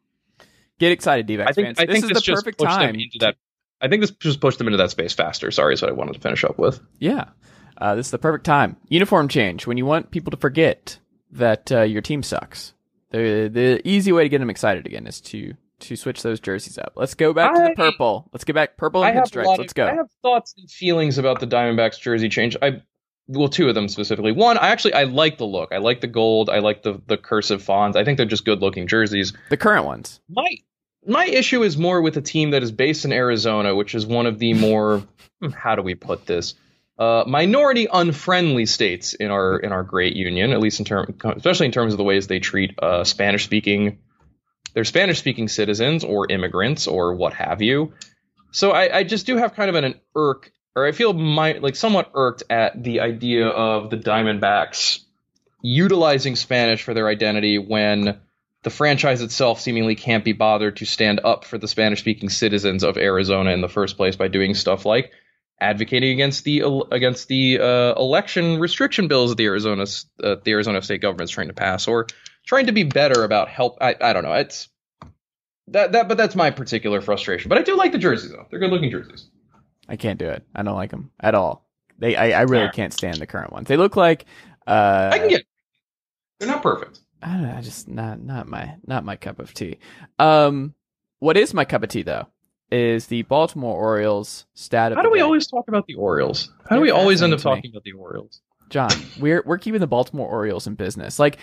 [SPEAKER 7] Get excited, D-backs
[SPEAKER 8] I think,
[SPEAKER 7] fans.
[SPEAKER 8] I
[SPEAKER 7] this
[SPEAKER 8] think
[SPEAKER 7] is
[SPEAKER 8] this
[SPEAKER 7] the
[SPEAKER 8] just
[SPEAKER 7] perfect
[SPEAKER 8] pushed
[SPEAKER 7] time.
[SPEAKER 8] them into that. I think this just pushed them into that space faster. Sorry, is what I wanted to finish up with.
[SPEAKER 7] Yeah. Uh, this is the perfect time. Uniform change. When you want people to forget that uh, your team sucks. The the easy way to get them excited again is to to switch those jerseys up. Let's go back to
[SPEAKER 8] I,
[SPEAKER 7] the purple. Let's get back purple and
[SPEAKER 8] I have a
[SPEAKER 7] pinstripes.
[SPEAKER 8] lot
[SPEAKER 7] Let's
[SPEAKER 8] of,
[SPEAKER 7] go.
[SPEAKER 8] I have thoughts and feelings about the Diamondbacks jersey change. I well, two of them specifically. One, I actually I like the look. I like the gold. I like the the cursive fonts. I think they're just good looking jerseys.
[SPEAKER 7] The current ones.
[SPEAKER 8] My my issue is more with a team that is based in Arizona, which is one of the more how do we put this? Uh, minority unfriendly states in our in our great union, at least in term, especially in terms of the ways they treat uh, Spanish speaking, their Spanish speaking citizens or immigrants or what have you. So I, I just do have kind of an, an irk, or I feel my, like somewhat irked at the idea of the Diamondbacks utilizing Spanish for their identity when the franchise itself seemingly can't be bothered to stand up for the Spanish speaking citizens of Arizona in the first place by doing stuff like advocating against the against the uh, election restriction bills that the Arizona uh, the Arizona state government is trying to pass, or trying to be better about help. I, I don't know. It's that that, but that's my particular frustration. But I do like the jerseys though; they're good looking jerseys.
[SPEAKER 7] I can't do it. I don't like them at all. They, I, I really can't stand the current ones. They look like. Uh,
[SPEAKER 8] I can get. They're not perfect.
[SPEAKER 7] I don't know. I just not not my not my cup of tea. Um, what is my cup of tea though? Is the Baltimore Orioles stat of
[SPEAKER 8] How
[SPEAKER 7] the
[SPEAKER 8] do we
[SPEAKER 7] day.
[SPEAKER 8] always talk about the Orioles? How
[SPEAKER 7] They're
[SPEAKER 8] do we always end up
[SPEAKER 7] fascinating to
[SPEAKER 8] talking about the Orioles?
[SPEAKER 7] John, we're we're keeping the Baltimore Orioles in business. Like,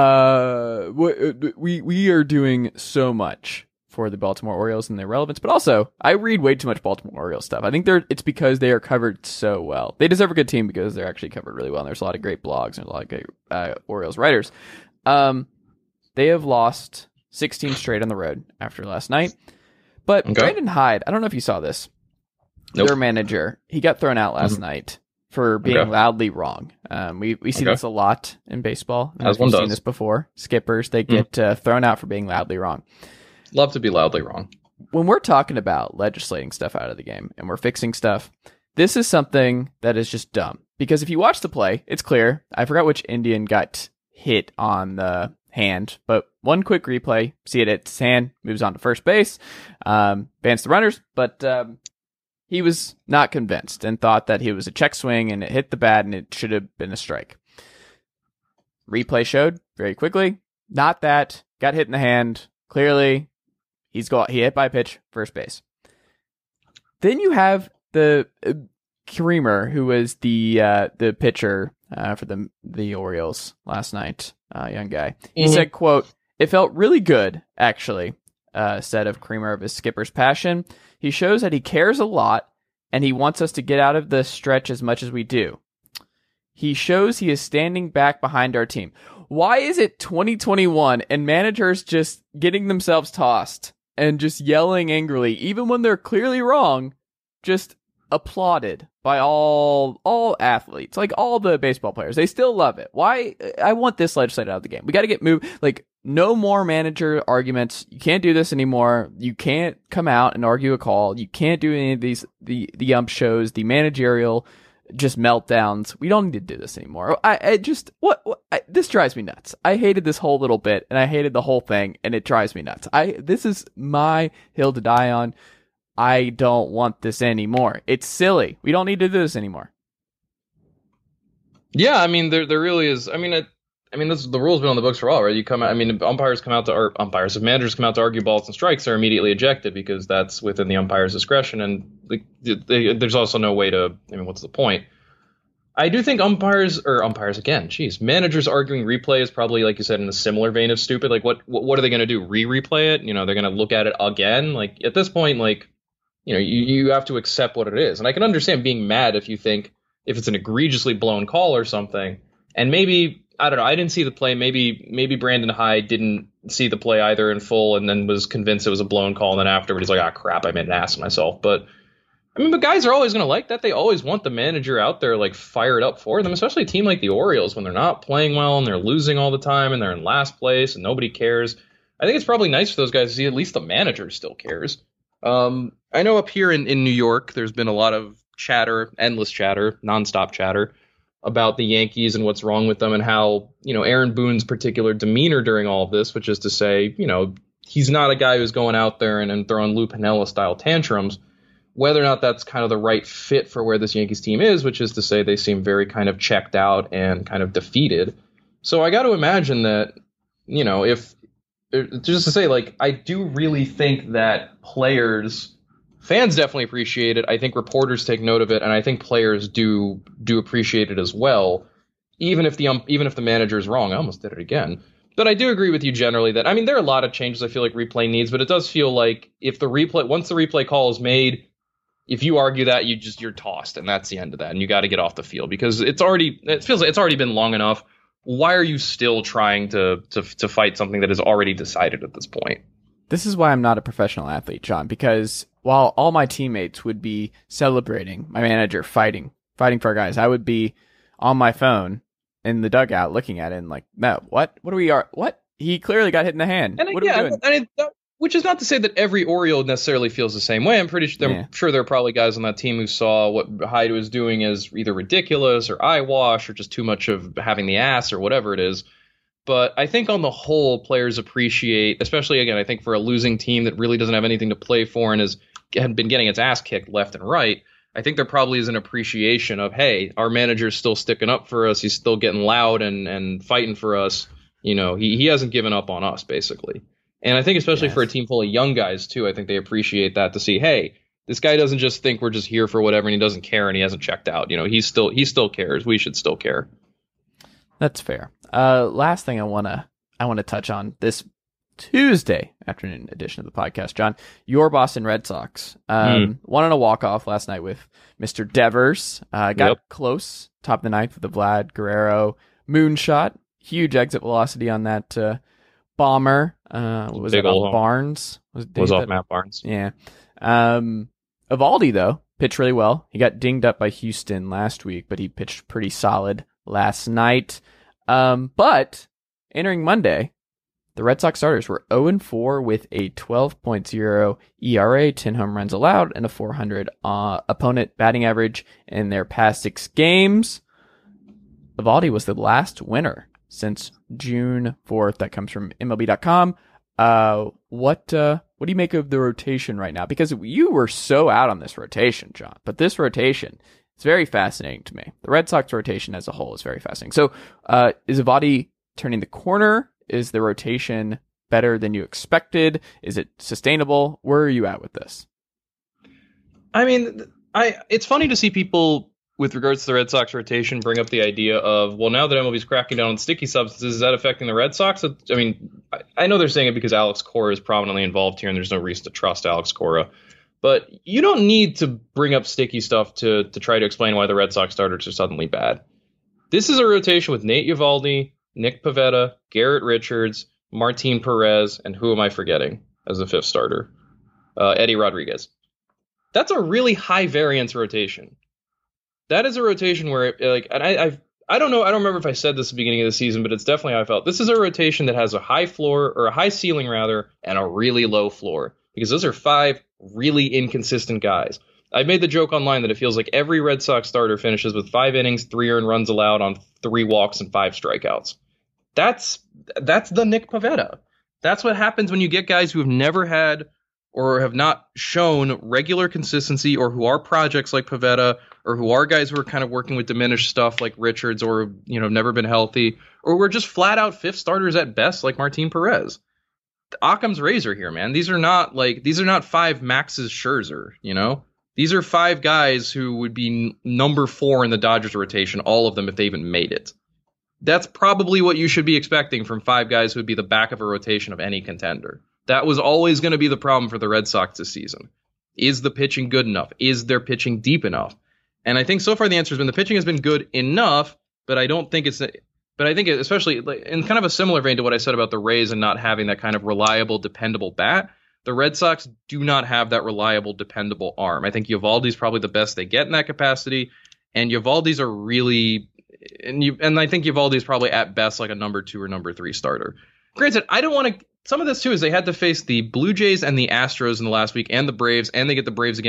[SPEAKER 7] uh, we we are doing so much for the Baltimore Orioles and their relevance, but also I read way too much Baltimore Orioles stuff. I think they're it's because they are covered so well. They deserve a good team because they're actually covered really well. And there's a lot of great blogs and a lot of great uh, Orioles writers. Um, they have lost sixteen straight on the road after last night. But
[SPEAKER 8] okay.
[SPEAKER 7] Brandon Hyde, I don't know if you saw this.
[SPEAKER 8] Nope.
[SPEAKER 7] Their manager, he got thrown out last mm-hmm. night for being okay. loudly wrong. Um, we we see okay. this a lot in baseball.
[SPEAKER 8] As one
[SPEAKER 7] We've
[SPEAKER 8] does.
[SPEAKER 7] seen this before. Skippers, they get mm. uh, thrown out for being loudly wrong.
[SPEAKER 8] Love to be loudly wrong.
[SPEAKER 7] When we're talking about legislating stuff out of the game and we're fixing stuff, this is something that is just dumb. Because if you watch the play, it's clear. I forgot which Indian got hit on the hand, but one quick replay, see it at his hand, moves on to first base, um, bans the runners, but um, he was not convinced and thought that it was a check swing and it hit the bat and it should have been a strike. Replay showed very quickly, not that, got hit in the hand, clearly he's go he hit by a pitch, first base. Then you have the uh, Creamer, who was the uh, the pitcher uh, for the the Orioles last night. Uh, young guy. He mm-hmm. said, quote, "It felt really good, actually," uh, said of Creamer of his skipper's passion. "He shows that he cares a lot, and he wants us to get out of the stretch as much as we do. He shows he is standing back behind our team." Why is it twenty twenty-one and managers just getting themselves tossed and just yelling angrily, even when they're clearly wrong, just applauded by all all athletes, like all the baseball players? They still love it. Why? I want this legislated out of the game. We got to get moved. Like, no more manager arguments. You can't do this anymore. You can't come out and argue a call. You can't do any of these the the ump shows, the managerial just meltdowns. We don't need to do this anymore. I, I just what, what I, this drives me nuts. I hated this whole little bit, and I hated the whole thing, and it drives me nuts. I this is my hill to die on. I don't want this anymore. It's silly. We don't need to do this anymore.
[SPEAKER 8] Yeah, I mean, there there really is. I mean, it, I mean, this the rules been on the books for all, right? You come, I mean, umpires come out to or umpires, if managers come out to argue balls and strikes, they're immediately ejected because that's within the umpire's discretion, and they, they, there's also no way to. I mean, what's the point? I do think umpires or umpires again. Geez, managers arguing replay is probably, like you said, in a similar vein of stupid. Like, what what, what are they going to do? Re-replay it? You know, they're going to look at it again. Like at this point, like. You know, you, you have to accept what it is. And I can understand being mad if you think if it's an egregiously blown call or something. And maybe, I don't know, I didn't see the play. Maybe maybe Brandon Hyde didn't see the play either in full and then was convinced it was a blown call. And then afterward, he's like, ah, crap, I made an ass of myself. But, I mean, but guys are always going to like that. They always want the manager out there, like, fired up for them, especially a team like the Orioles when they're not playing well and they're losing all the time and they're in last place and nobody cares. I think it's probably nice for those guys to see at least the manager still cares. Um, I know up here in, in New York, there's been a lot of chatter, endless chatter, nonstop chatter about the Yankees and what's wrong with them and how, you know, Aaron Boone's particular demeanor during all of this, which is to say, you know, he's not a guy who's going out there and, and throwing Lou Piniella style tantrums, whether or not that's kind of the right fit for where this Yankees team is, which is to say they seem very kind of checked out and kind of defeated. So I got to imagine that, you know, if just to say, like, I do really think that players, fans definitely appreciate it. I think reporters take note of it, and I think players do do appreciate it as well. Even if the um, even if the manager is wrong, I almost did it again. But I do agree with you generally that, I mean, there are a lot of changes I feel like replay needs, but it does feel like if the replay, once the replay call is made, if you argue that, you just, you're tossed, and that's the end of that, and you got to get off the field because it's already, it feels like it's already been long enough. Why are you still trying to to to fight something that is already decided at this point?
[SPEAKER 7] This is why I'm not a professional athlete, John, because while all my teammates would be celebrating my manager fighting, fighting for our guys, I would be on my phone in the dugout looking at it and like, no, what? What are we are? What? He clearly got hit in the hand.
[SPEAKER 8] And
[SPEAKER 7] what
[SPEAKER 8] yeah,
[SPEAKER 7] are we doing?
[SPEAKER 8] And it, which is not to say that every Oriole necessarily feels the same way. I'm pretty sure,
[SPEAKER 7] Yeah.
[SPEAKER 8] I'm sure there are probably guys on that team who saw what Hyde was doing as either ridiculous or eyewash or just too much of having the ass or whatever it is. But I think on the whole, players appreciate, especially, again, I think for a losing team that really doesn't have anything to play for and has had been getting its ass kicked left and right, I think there probably is an appreciation of, hey, our manager's still sticking up for us. He's still getting loud and, and fighting for us. You know, he, he hasn't given up on us, basically. And I think especially
[SPEAKER 7] Yes.
[SPEAKER 8] for a team full of young guys, too, I think they appreciate that to see, hey, this guy doesn't just think we're just here for whatever and he doesn't care and he hasn't checked out. You know, he's still he still cares. We should still care.
[SPEAKER 7] That's fair. Uh, last thing I wanna I wanna touch on this Tuesday afternoon edition of the podcast, John. Your Boston Red Sox um,
[SPEAKER 8] Mm.
[SPEAKER 7] won on a walk off last night with Mister Devers. Uh, got
[SPEAKER 8] Yep.
[SPEAKER 7] close, top of the ninth with the Vlad Guerrero moonshot. Huge exit velocity on that uh, bomber. Uh, what was
[SPEAKER 8] Big
[SPEAKER 7] it?
[SPEAKER 8] ol'
[SPEAKER 7] Off
[SPEAKER 8] home.
[SPEAKER 7] Barnes was,
[SPEAKER 8] Was
[SPEAKER 7] that-
[SPEAKER 8] off Matt Barnes.
[SPEAKER 7] Yeah. Um, Evaldi, though, pitched really well. He got dinged up by Houston last week, but he pitched pretty solid last night. Um, but entering Monday, the Red Sox starters were oh and four with a twelve point oh E R A, ten home runs allowed, and a four hundred uh, opponent batting average in their past six games. Evaldi was the last winner since June fourth. That comes from M L B dot com. Uh, what uh, what do you make of the rotation right now? Because you were so out on this rotation, John. But this rotation is very fascinating to me. The Red Sox rotation as a whole is very fascinating. So, uh, is Evaldi turning the corner? Is the rotation better than you expected? Is it sustainable? Where are you at with this?
[SPEAKER 8] I mean, I it's funny to see people with regards to the Red Sox rotation bring up the idea of, well, now that M L B's cracking down on sticky substances, is that affecting the Red Sox? I mean, I, I know they're saying it because Alex Cora is prominently involved here and there's no reason to trust Alex Cora. But you don't need to bring up sticky stuff to to try to explain why the Red Sox starters are suddenly bad. This is a rotation with Nate Eovaldi, Nick Pivetta, Garrett Richards, Martin Perez, and who am I forgetting as the fifth starter? Uh, Eddie Rodriguez. That's a really high variance rotation. That is a rotation where, like, and I, I've, I don't know, I don't remember if I said this at the beginning of the season, but it's definitely how I felt. This is a rotation that has a high floor, or a high ceiling rather, and a really low floor, because those are five really inconsistent guys. I made the joke online that it feels like every Red Sox starter finishes with five innings, three earned runs allowed on three walks and five strikeouts. That's that's the Nick Pivetta. That's what happens when you get guys who have never had or have not shown regular consistency, or who are projects like Pivetta, or who are guys who are kind of working with diminished stuff like Richards, or, you know, never been healthy, or we're just flat out fifth starters at best like Martin Perez. Occam's razor here, man. These are not like these are not five Max's Scherzer, you know? These are five guys who would be n- number four in the Dodgers rotation, all of them, if they even made it. That's probably what you should be expecting from five guys who would be the back of a rotation of any contender. That was always going to be the problem for the Red Sox this season. Is the pitching good enough? Is their pitching deep enough? And I think so far the answer has been the pitching has been good enough, but I don't think it's... But I think it, especially in kind of a similar vein to what I said about the Rays and not having that kind of reliable, dependable bat, the Red Sox do not have that reliable, dependable arm. I think Eovaldi's probably the best they get in that capacity, and Eovaldi's are really... And you and I think Eovaldi's probably at best like a number two or number three starter. Granted, I don't want to... Some of this, too, is they had to face the Blue Jays and the Astros in the last week and the Braves, and they get the Braves again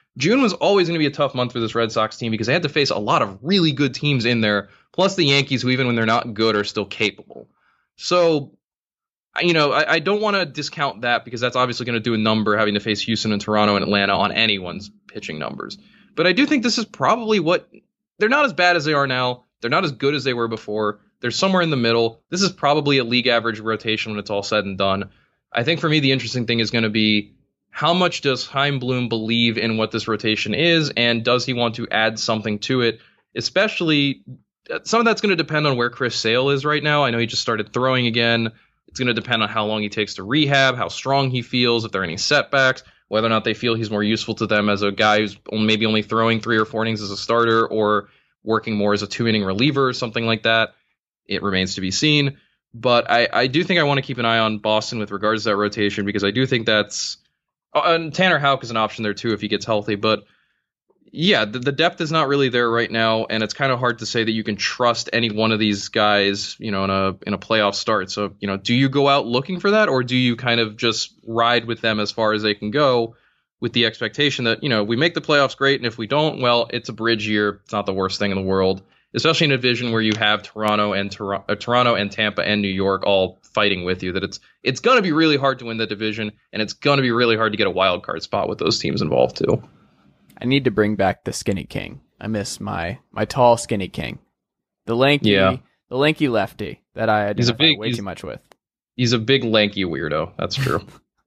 [SPEAKER 8] June was always going to be a tough month for this Red Sox team because they had to face a lot of really good teams in there, plus the Yankees, who even when they're not good are still capable. So, you know, I, I don't want to discount that because that's obviously going to do a number having to face Houston and Toronto and Atlanta on anyone's pitching numbers. But I do think this is probably what they're not as bad as they are now. They're not as good as they were before. They're somewhere in the middle. This is probably a league average rotation when it's all said and done. I think for me, the interesting thing is going to be how much does Chaim Bloom believe in what this rotation is, and does he want to add something to it? Especially, some of that's going to depend on where Chris Sale is right now. I know he just started throwing again. It's going to depend on how long he takes to rehab, how strong he feels, if there are any setbacks, whether or not they feel he's more useful to them as a guy who's maybe only throwing three or four innings as a starter or working more as a two-inning reliever or something like that. It remains to be seen. But I, I do think I want to keep an eye on Boston with regards to that rotation because I do think that's – and Tanner Houck is an option there too if he gets healthy. But, yeah, the, the depth is not really there right now, and it's kind of hard to say that you can trust any one of these guys, you know, in a in a playoff start. So, you know, do you go out looking for that, or do you kind of just ride with them as far as they can go with the expectation that, you know, we make the playoffs, great, and if we don't, well, it's a bridge year. It's not the worst thing in the world, especially in a division where you have Toronto and Tor- uh, Toronto and Tampa and New York all fighting with you. That it's it's going to be really hard to win the division, and it's going to be really hard to get a wild card spot with those teams involved too.
[SPEAKER 7] I need to bring back the skinny king. I miss my my tall skinny king, the lanky,
[SPEAKER 8] yeah.
[SPEAKER 7] the lanky lefty that I identify
[SPEAKER 8] big,
[SPEAKER 7] way too much with.
[SPEAKER 8] He's a big lanky weirdo. That's true.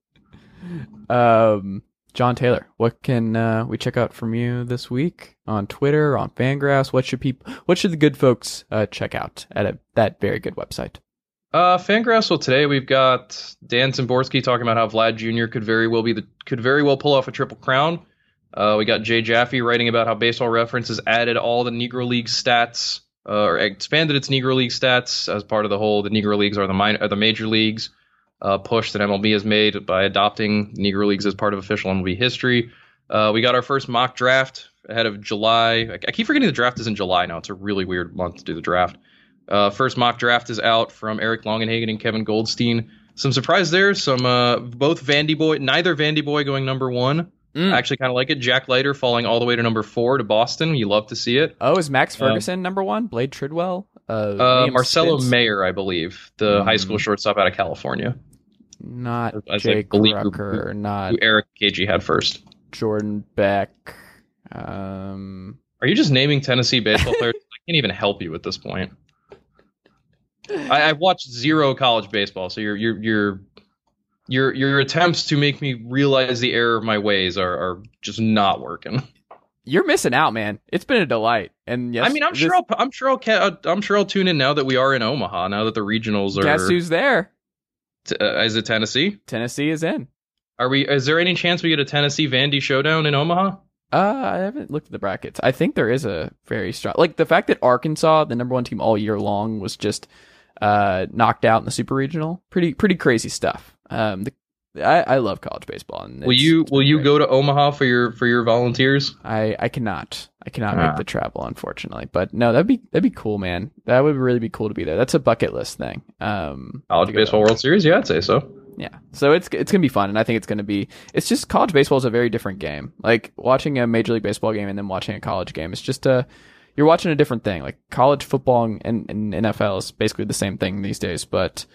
[SPEAKER 7] um, John Taylor, what can uh, we check out from you this week on Twitter, on Fangraphs? What should people, what should the good folks uh, check out at a, that very good website?
[SPEAKER 8] Uh, Fangraphs. Well, today we've got Dan Szymborski talking about how Vlad Junior could very well be the could very well pull off a triple crown. Uh, we got Jay Jaffe writing about how Baseball Reference has added all the Negro League stats, uh, or expanded its Negro League stats as part of the whole. The Negro Leagues are the minor, are the major leagues uh, push that M L B has made by adopting Negro Leagues as part of official M L B history. Uh, we got our first mock draft ahead of July. I, I keep forgetting the draft is in July now. It's a really weird month to do the draft. Uh, first mock draft is out from Eric Longenhagen and Kevin Goldstein. Some surprise there. Some uh, both Vandy Boy, neither Vandy Boy going number one. Mm. I actually kind of like it. Jack Leiter falling all the way to number four to Boston. You love to see it.
[SPEAKER 7] Oh, is Max Ferguson um, number one? Blade Tridwell?
[SPEAKER 8] Uh, uh, Marcelo Spitz? Mayer, I believe, the mm. high school shortstop out of California.
[SPEAKER 7] Not
[SPEAKER 8] As
[SPEAKER 7] Jake Rucker,
[SPEAKER 8] who,
[SPEAKER 7] not
[SPEAKER 8] who Eric K G had first.
[SPEAKER 7] Jordan Beck. Um,
[SPEAKER 8] Are you just naming Tennessee baseball players? I can't even help you at this point. I, I've watched zero college baseball, so you're you're you're. Your your attempts to make me realize the error of my ways are, are just not working.
[SPEAKER 7] You're missing out, man. It's been a delight, and yes,
[SPEAKER 8] I mean, I'm
[SPEAKER 7] this,
[SPEAKER 8] sure I'll I'm sure I'll I'm sure I'll tune in now that we are in Omaha. Now that the regionals are.
[SPEAKER 7] Guess who's there?
[SPEAKER 8] T- uh, is it Tennessee?
[SPEAKER 7] Tennessee is in.
[SPEAKER 8] Are we? Is there any chance we get a Tennessee Vandy showdown in Omaha?
[SPEAKER 7] Uh, I haven't looked at the brackets. I think there is a very strong, like the fact that Arkansas, the number one team all year long, was just uh knocked out in the super regional. Pretty pretty crazy stuff. Um, the, I, I love college baseball. And
[SPEAKER 8] will you will you great. go to Omaha for your for your volunteers?
[SPEAKER 7] I, I cannot I cannot ah. make the travel, unfortunately. But no, that'd be that'd be cool, man. That would really be cool to be there. That's a bucket list thing. Um,
[SPEAKER 8] college baseball World Series, yeah, I'd say so.
[SPEAKER 7] Yeah, so it's it's gonna be fun, and I think it's gonna be. It's just college baseball is a very different game. Like watching a Major League Baseball game and then watching a college game. It's just a you're watching a different thing. Like college football and, and N F L is basically the same thing these days, but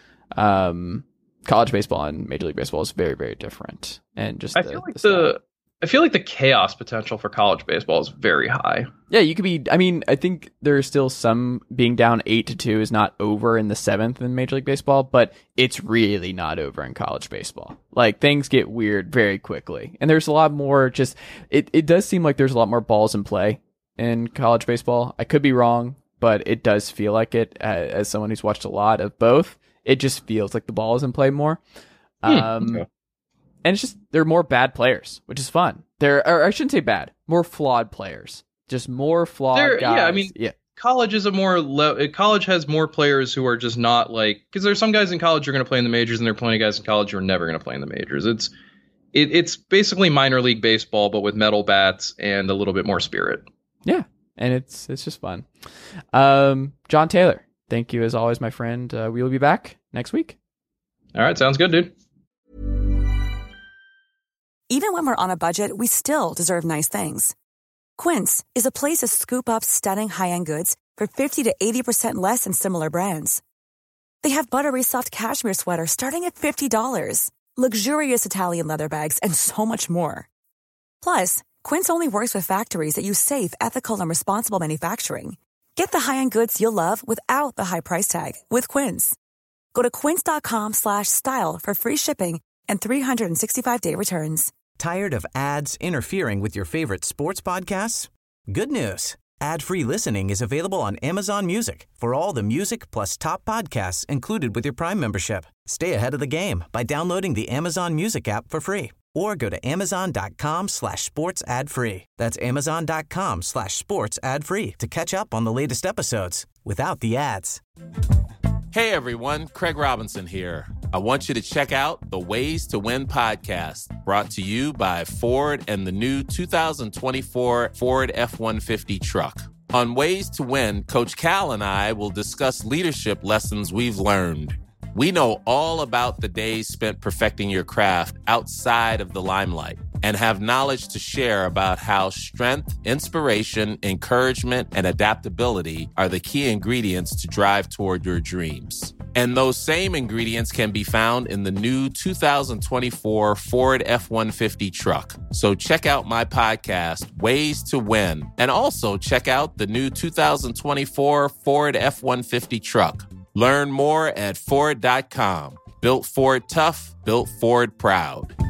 [SPEAKER 7] um. college baseball and Major League Baseball is very, very different. And just
[SPEAKER 8] I
[SPEAKER 7] the,
[SPEAKER 8] feel like
[SPEAKER 7] the,
[SPEAKER 8] the I feel like the chaos potential for college baseball is very high.
[SPEAKER 7] Yeah, you could be. I mean, I think there's still some being down eight to two is not over in the seventh in Major League Baseball, but it's really not over in college baseball. Like things get weird very quickly, and there's a lot more. Just it, it does seem like there's a lot more balls in play in college baseball. I could be wrong, but it does feel like it as, as someone who's watched a lot of both. It just feels like the ball is in play more.
[SPEAKER 8] Hmm,
[SPEAKER 7] um,
[SPEAKER 8] okay.
[SPEAKER 7] And it's just, there are more bad players, which is fun. There, or I shouldn't say bad, more flawed players. Just more flawed
[SPEAKER 8] there,
[SPEAKER 7] guys.
[SPEAKER 8] Yeah, I mean, yeah. college is a more, le- college has more players who are just not like, because there's some guys in college who are going to play in the majors, and there are plenty of guys in college who are never going to play in the majors. It's, it, it's basically minor league baseball, but with metal bats and a little bit more spirit.
[SPEAKER 7] Yeah, and it's it's just fun. Um, John Taylor, thank you as always, my friend. Uh, we will be back next week.
[SPEAKER 8] All right, sounds good, dude.
[SPEAKER 9] Even when we're on a budget, we still deserve nice things. Quince is a place to scoop up stunning high-end goods for fifty to eighty percent less than similar brands. They have buttery soft cashmere sweaters starting at fifty dollars, luxurious Italian leather bags, and so much more. Plus, Quince only works with factories that use safe, ethical, and responsible manufacturing. Get the high-end goods you'll love without the high price tag with Quince. Go to quince.com slash style for free shipping and three sixty-five day returns.
[SPEAKER 10] Tired of ads interfering with your favorite sports podcasts? Good news. Ad-free listening is available on Amazon Music for all the music plus top podcasts included with your Prime membership. Stay ahead of the game by downloading the Amazon Music app for free or go to amazon.com slash sports ad free. That's amazon.com slash sports ad free to catch up on the latest episodes without the ads.
[SPEAKER 11] Hey everyone, Craig Robinson here. I want you to check out the Ways to Win podcast, brought to you by Ford and the new two thousand twenty-four Ford F one fifty truck. On Ways to Win, Coach Cal and I will discuss leadership lessons we've learned. We know all about the days spent perfecting your craft outside of the limelight and have knowledge to share about how strength, inspiration, encouragement, and adaptability are the key ingredients to drive toward your dreams. And those same ingredients can be found in the new two thousand twenty-four Ford F one fifty truck. So check out my podcast, Ways to Win, and also check out the new two thousand twenty-four Ford F one fifty truck. Learn more at Ford dot com. Built Ford tough, built Ford proud.